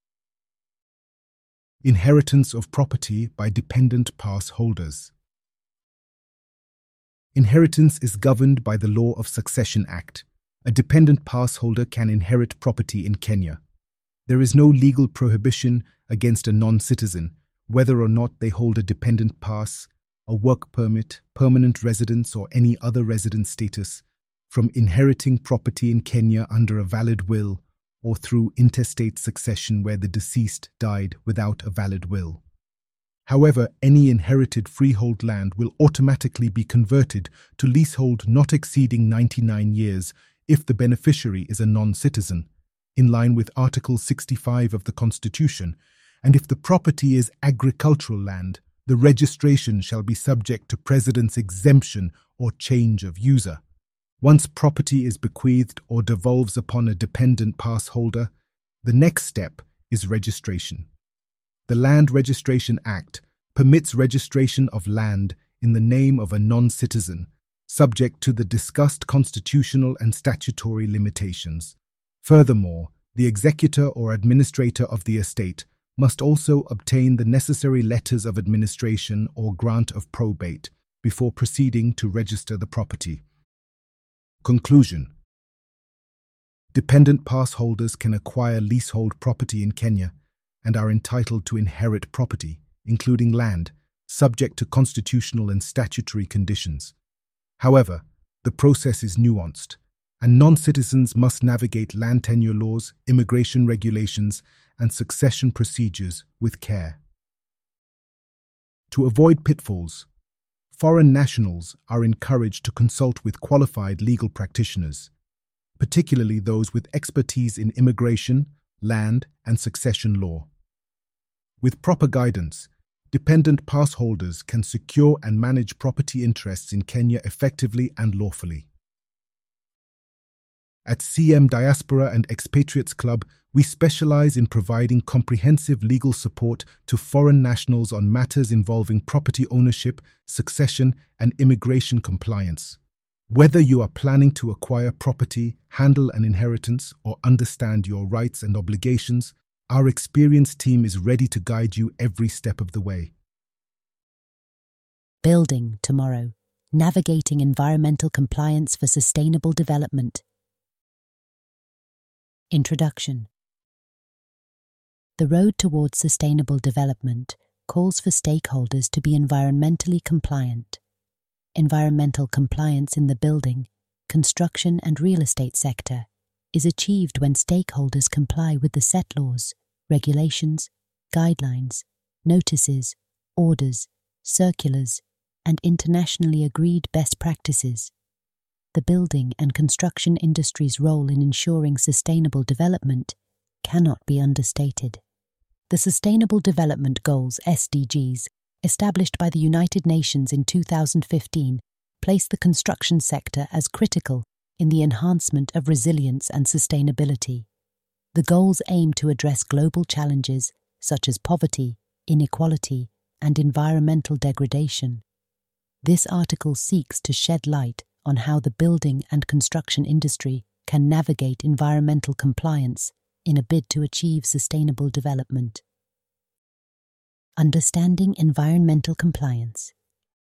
Inheritance of property by dependent pass holders. Inheritance is governed by the Law of Succession Act. A dependent pass holder can inherit property in Kenya. There is no legal prohibition against a non-citizen, whether or not they hold a dependent pass, a work permit, permanent residence, or any other residence status, from inheriting property in Kenya under a valid will or through intestate succession where the deceased died without a valid will. However, any inherited freehold land will automatically be converted to leasehold not exceeding 99 years if the beneficiary is a non-citizen, in line with Article 65 of the Constitution, and if the property is agricultural land, the registration shall be subject to President's exemption or change of user. Once property is bequeathed or devolves upon a dependent pass holder, the next step is registration. The Land Registration Act permits registration of land in the name of a non-citizen, subject to the discussed constitutional and statutory limitations. Furthermore, the executor or administrator of the estate must also obtain the necessary letters of administration or grant of probate before proceeding to register the property. Conclusion. Dependent pass holders can acquire leasehold property in Kenya and are entitled to inherit property, including land, subject to constitutional and statutory conditions. However, the process is nuanced, and non-citizens must navigate land tenure laws, immigration regulations, and succession procedures with care. To avoid pitfalls, foreign nationals are encouraged to consult with qualified legal practitioners, particularly those with expertise in immigration, land, and succession law. With proper guidance, dependent pass holders can secure and manage property interests in Kenya effectively and lawfully. At CM Diaspora and Expatriates Club, we specialize in providing comprehensive legal support to foreign nationals on matters involving property ownership, succession, and immigration compliance. Whether you are planning to acquire property, handle an inheritance, or understand your rights and obligations, our experienced team is ready to guide you every step of the way. Building tomorrow. Navigating environmental compliance for sustainable development. Introduction. The road towards sustainable development calls for stakeholders to be environmentally compliant. Environmental compliance in the building, construction and real estate sector is achieved when stakeholders comply with the set laws, regulations, guidelines, notices, orders, circulars, and internationally agreed best practices. The building and construction industry's role in ensuring sustainable development cannot be understated. The Sustainable Development Goals (SDGs), established by the United Nations in 2015, place the construction sector as critical in the enhancement of resilience and sustainability. The goals aim to address global challenges such as poverty, inequality, and environmental degradation. This article seeks to shed light on how the building and construction industry can navigate environmental compliance in a bid to achieve sustainable development. Understanding environmental compliance.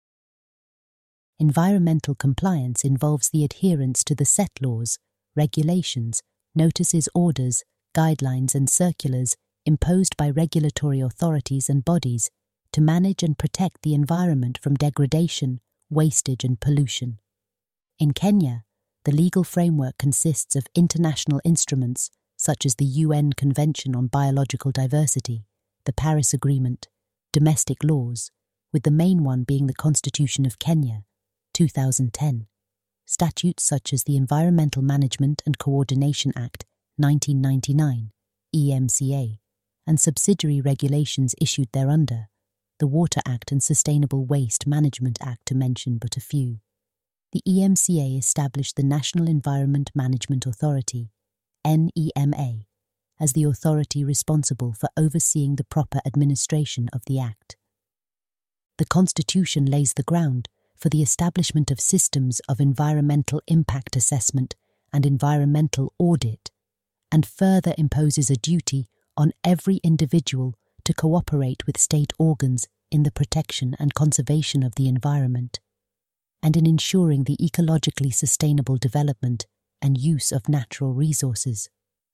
Environmental compliance involves the adherence to the set laws, regulations, notices, orders, guidelines, and circulars imposed by regulatory authorities and bodies to manage and protect the environment from degradation, wastage, and pollution. In Kenya, the legal framework consists of international instruments such as the UN Convention on Biological Diversity, the Paris Agreement, domestic laws, with the main one being the Constitution of Kenya, 2010, statutes such as the Environmental Management and Coordination Act, 1999, EMCA, and subsidiary regulations issued thereunder, the Water Act and Sustainable Waste Management Act, to mention but a few. The EMCA established the National Environment Management Authority, NEMA, as the authority responsible for overseeing the proper administration of the Act. The Constitution lays the ground for the establishment of systems of environmental impact assessment and environmental audit, and further imposes a duty on every individual to cooperate with state organs in the protection and conservation of the environment, and in ensuring the ecologically sustainable development and use of natural resources.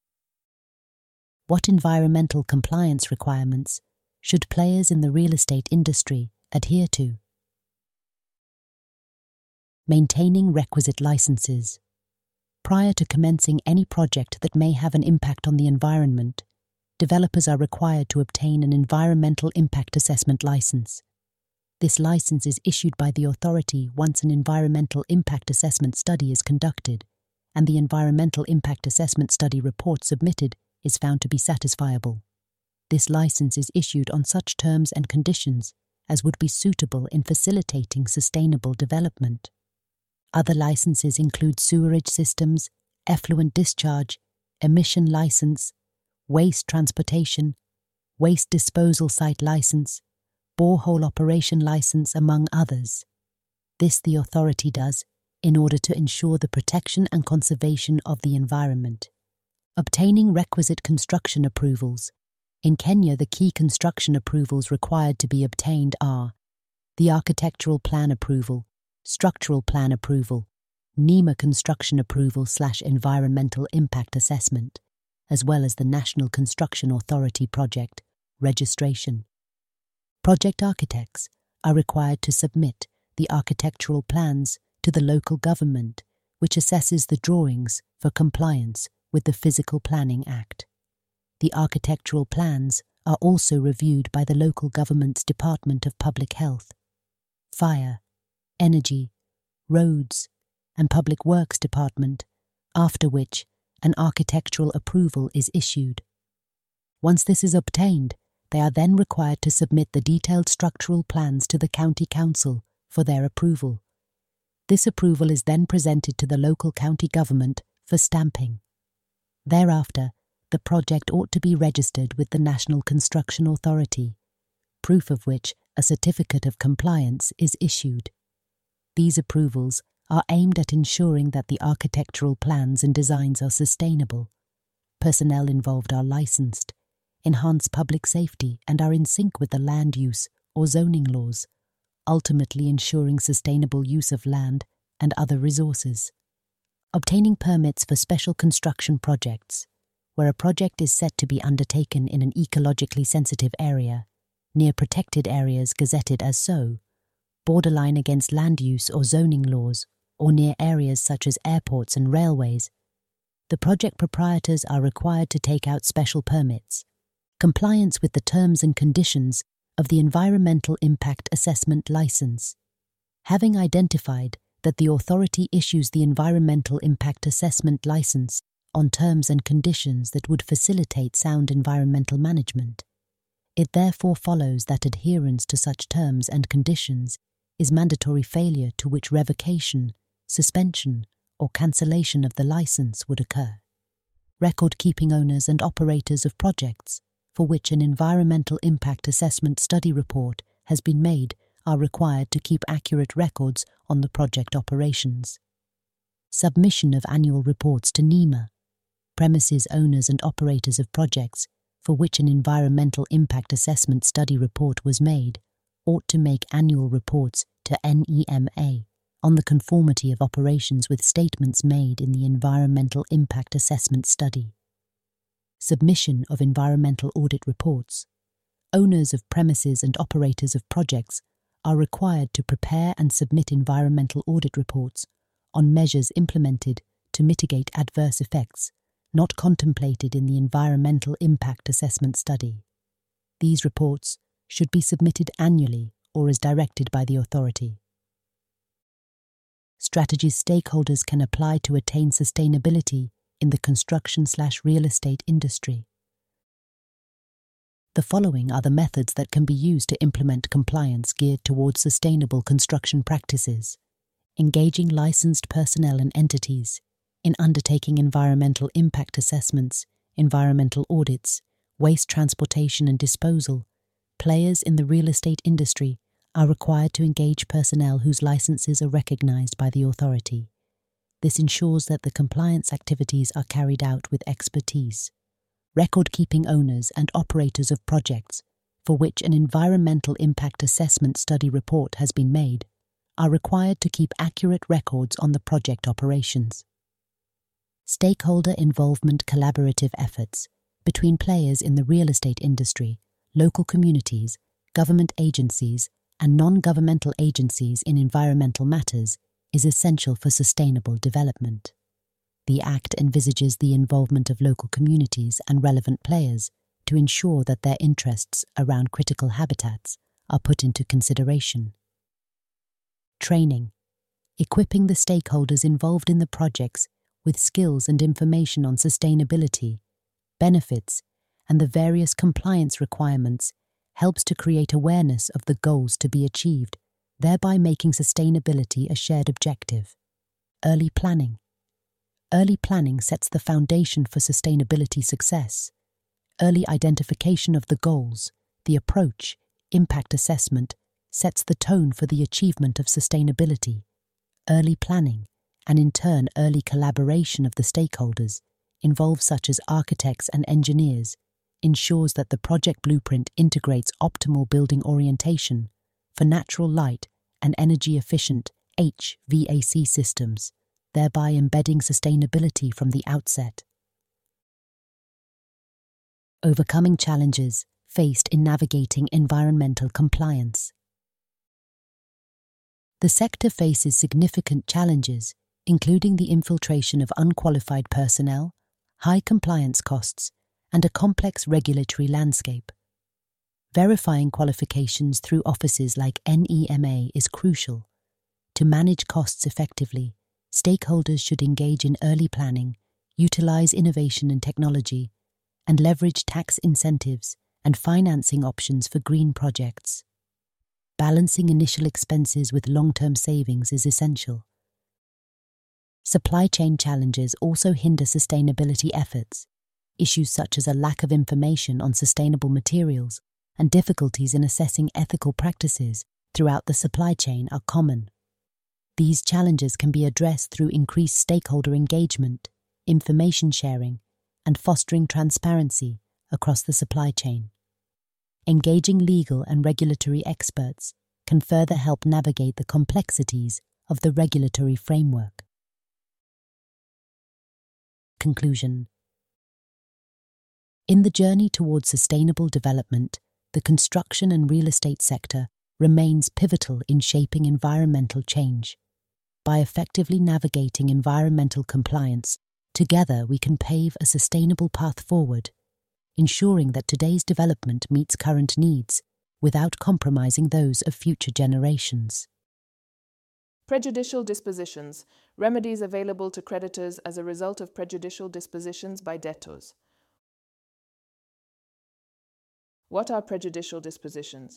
What environmental compliance requirements should players in the real estate industry adhere to? Maintaining requisite licenses. Prior to commencing any project that may have an impact on the environment, developers are required to obtain an environmental impact assessment license. This license is issued by the authority once an environmental impact assessment study is conducted, and the environmental impact assessment study report submitted is found to be satisfiable. This license is issued on such terms and conditions as would be suitable in facilitating sustainable development. Other licenses include sewerage systems, effluent discharge, emission license, waste transportation, waste disposal site license, borehole operation license, among others. This the authority does in order to ensure the protection and conservation of the environment. Obtaining requisite construction approvals. In Kenya, the key construction approvals required to be obtained are the Architectural Plan Approval, Structural Plan Approval, NEMA Construction Approval / Environmental Impact Assessment, as well as the National Construction Authority Project registration. Project architects are required to submit the architectural plans to the local government, which assesses the drawings for compliance with the Physical Planning Act. The architectural plans are also reviewed by the local government's Department of Public Health, Fire, energy, roads, and public works department, after which an architectural approval is issued. Once this is obtained, they are then required to submit the detailed structural plans to the county council for their approval. This approval is then presented to the local county government for stamping. Thereafter, the project ought to be registered with the National Construction Authority, proof of which a certificate of compliance is issued. These approvals are aimed at ensuring that the architectural plans and designs are sustainable, personnel involved are licensed, enhance public safety and are in sync with the land use or zoning laws, ultimately ensuring sustainable use of land and other resources. Obtaining permits for special construction projects, where a project is set to be undertaken in an ecologically sensitive area, near protected areas gazetted as so, borderline against land use or zoning laws, or near areas such as airports and railways, the project proprietors are required to take out special permits. Compliance with the terms and conditions of the Environmental Impact Assessment License. Having identified that the authority issues the Environmental Impact Assessment License on terms and conditions that would facilitate sound environmental management, it therefore follows that adherence to such terms and conditions is mandatory, failure to which revocation, suspension, or cancellation of the license would occur. Record-keeping owners and operators of projects for which an environmental impact assessment study report has been made are required to keep accurate records on the project operations. Submission of annual reports to NEMA. Premises owners and operators of projects for which an environmental impact assessment study report was made ought to make annual reports to NEMA on the conformity of operations with statements made in the environmental impact assessment study. Submission of environmental audit reports. Owners of premises and operators of projects are required to prepare and submit environmental audit reports on measures implemented to mitigate adverse effects not contemplated in the environmental impact assessment study. These reports should be submitted annually or as directed by the authority. Strategies stakeholders can apply to attain sustainability in the construction/real estate industry. The following are the methods that can be used to implement compliance geared towards sustainable construction practices. Engaging licensed personnel and entities in undertaking environmental impact assessments, environmental audits, waste transportation and disposal. Players in the real estate industry are required to engage personnel whose licenses are recognized by the authority. This ensures that the compliance activities are carried out with expertise. Record-keeping owners and operators of projects for which an environmental impact assessment study report has been made are required to keep accurate records on the project operations. Stakeholder involvement collaborative efforts between players in the real estate industry, local communities, government agencies, and non-governmental agencies in environmental matters is essential for sustainable development. The Act envisages the involvement of local communities and relevant players to ensure that their interests around critical habitats are put into consideration. Training. Equipping the stakeholders involved in the projects with skills and information on sustainability, benefits, and the various compliance requirements helps to create awareness of the goals to be achieved, thereby making sustainability a shared objective. Early planning. Early planning sets the foundation for sustainability success. Early identification of the goals, the approach, impact assessment, sets the tone for the achievement of sustainability. Early planning, and in turn early collaboration of the stakeholders, involved such as architects and engineers, ensures that the project blueprint integrates optimal building orientation for natural light and energy-efficient HVAC systems, thereby embedding sustainability from the outset. Overcoming challenges faced in navigating environmental compliance. The sector faces significant challenges, including the infiltration of unqualified personnel, high compliance costs, and a complex regulatory landscape. Verifying qualifications through offices like NEMA is crucial, To manage costs effectively, stakeholders should engage in early planning, utilize innovation and technology, and leverage tax incentives and financing options for green projects. Balancing initial expenses with long-term savings is essential. Supply chain challenges also hinder sustainability efforts. Issues such as a lack of information on sustainable materials and difficulties in assessing ethical practices throughout the supply chain are common. These challenges can be addressed through increased stakeholder engagement, information sharing, and fostering transparency across the supply chain. Engaging legal and regulatory experts can further help navigate the complexities of the regulatory framework. Conclusion. In the journey towards sustainable development, the construction and real estate sector remains pivotal in shaping environmental change. By effectively navigating environmental compliance, together we can pave a sustainable path forward, ensuring that today's development meets current needs without compromising those of future generations. Prejudicial dispositions, remedies available to creditors as a result of prejudicial dispositions by debtors. What are prejudicial dispositions?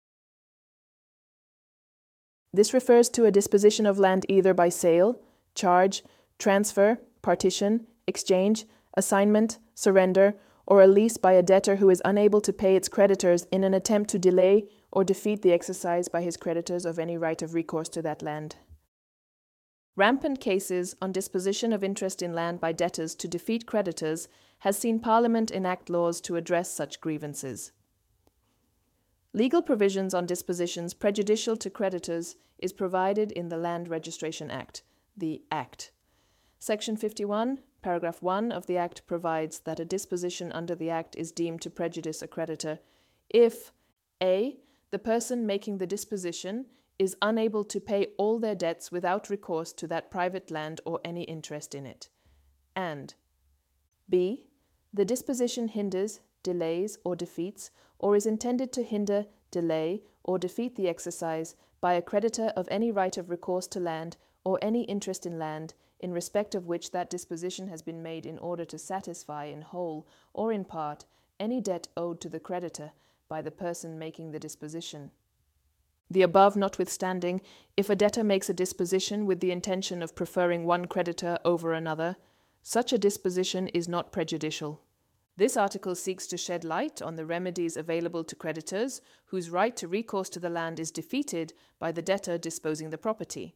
This refers to a disposition of land either by sale, charge, transfer, partition, exchange, assignment, surrender, or a lease by a debtor who is unable to pay its creditors in an attempt to delay or defeat the exercise by his creditors of any right of recourse to that land. Rampant cases on disposition of interest in land by debtors to defeat creditors has seen Parliament enact laws to address such grievances. Legal provisions on dispositions prejudicial to creditors is provided in the Land Registration Act, the Act. Section 51, paragraph 1 of the Act provides that a disposition under the Act is deemed to prejudice a creditor if a. the person making the disposition is unable to pay all their debts without recourse to that private land or any interest in it, and b. the disposition hinders, delays, or defeats, or is intended to hinder, delay, or defeat the exercise by a creditor of any right of recourse to land or any interest in land in respect of which that disposition has been made in order to satisfy in whole or in part any debt owed to the creditor by the person making the disposition. The above notwithstanding, if a debtor makes a disposition with the intention of preferring one creditor over another, such a disposition is not prejudicial. This article seeks to shed light on the remedies available to creditors whose right to recourse to the land is defeated by the debtor disposing the property.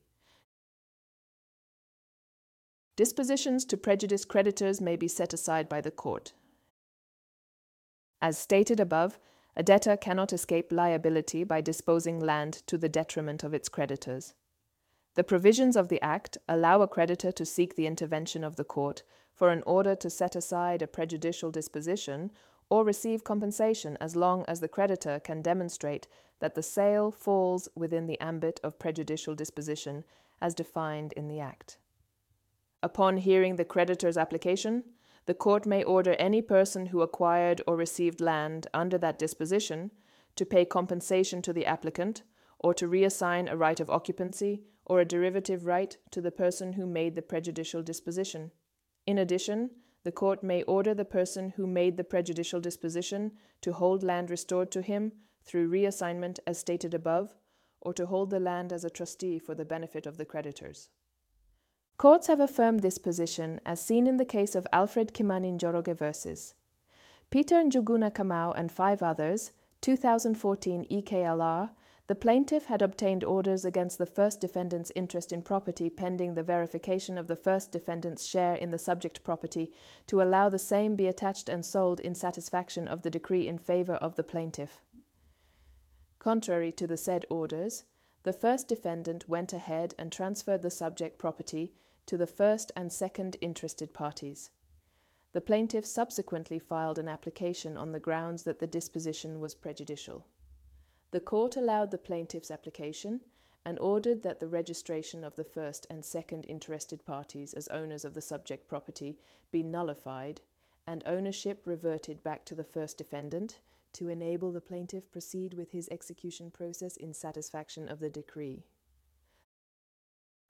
Dispositions to prejudice creditors may be set aside by the court. As stated above, a debtor cannot escape liability by disposing land to the detriment of its creditors. The provisions of the Act allow a creditor to seek the intervention of the court for an order to set aside a prejudicial disposition or receive compensation as long as the creditor can demonstrate that the sale falls within the ambit of prejudicial disposition as defined in the Act. Upon hearing the creditor's application, the court may order any person who acquired or received land under that disposition to pay compensation to the applicant or to reassign a right of occupancy or a derivative right to the person who made the prejudicial disposition. In addition, the court may order the person who made the prejudicial disposition to hold land restored to him through reassignment as stated above, or to hold the land as a trustee for the benefit of the creditors. Courts have affirmed this position as seen in the case of Alfred Kimani Njoroge vs. Peter Njuguna Kamau and 5 others, 2014 EKLR, the plaintiff had obtained orders against the first defendant's interest in property pending the verification of the first defendant's share in the subject property to allow the same be attached and sold in satisfaction of the decree in favour of the plaintiff. Contrary to the said orders, the first defendant went ahead and transferred the subject property to the first and second interested parties. The plaintiff subsequently filed an application on the grounds that the disposition was prejudicial. The court allowed the plaintiff's application and ordered that the registration of the first and second interested parties as owners of the subject property be nullified and ownership reverted back to the first defendant to enable the plaintiff proceed with his execution process in satisfaction of the decree.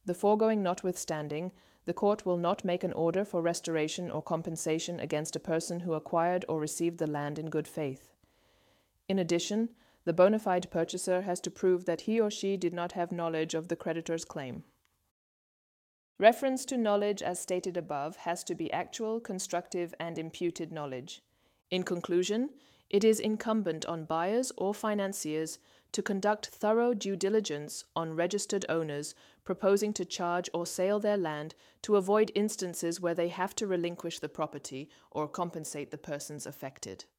The foregoing notwithstanding, the court will not make an order for restoration or compensation against a person who acquired or received the land in good faith. In addition, the bona fide purchaser has to prove that he or she did not have knowledge of the creditor's claim. Reference to knowledge as stated above has to be actual, constructive, and imputed knowledge. In conclusion, it is incumbent on buyers or financiers to conduct thorough due diligence on registered owners proposing to charge or sale their land to avoid instances where they have to relinquish the property or compensate the persons affected.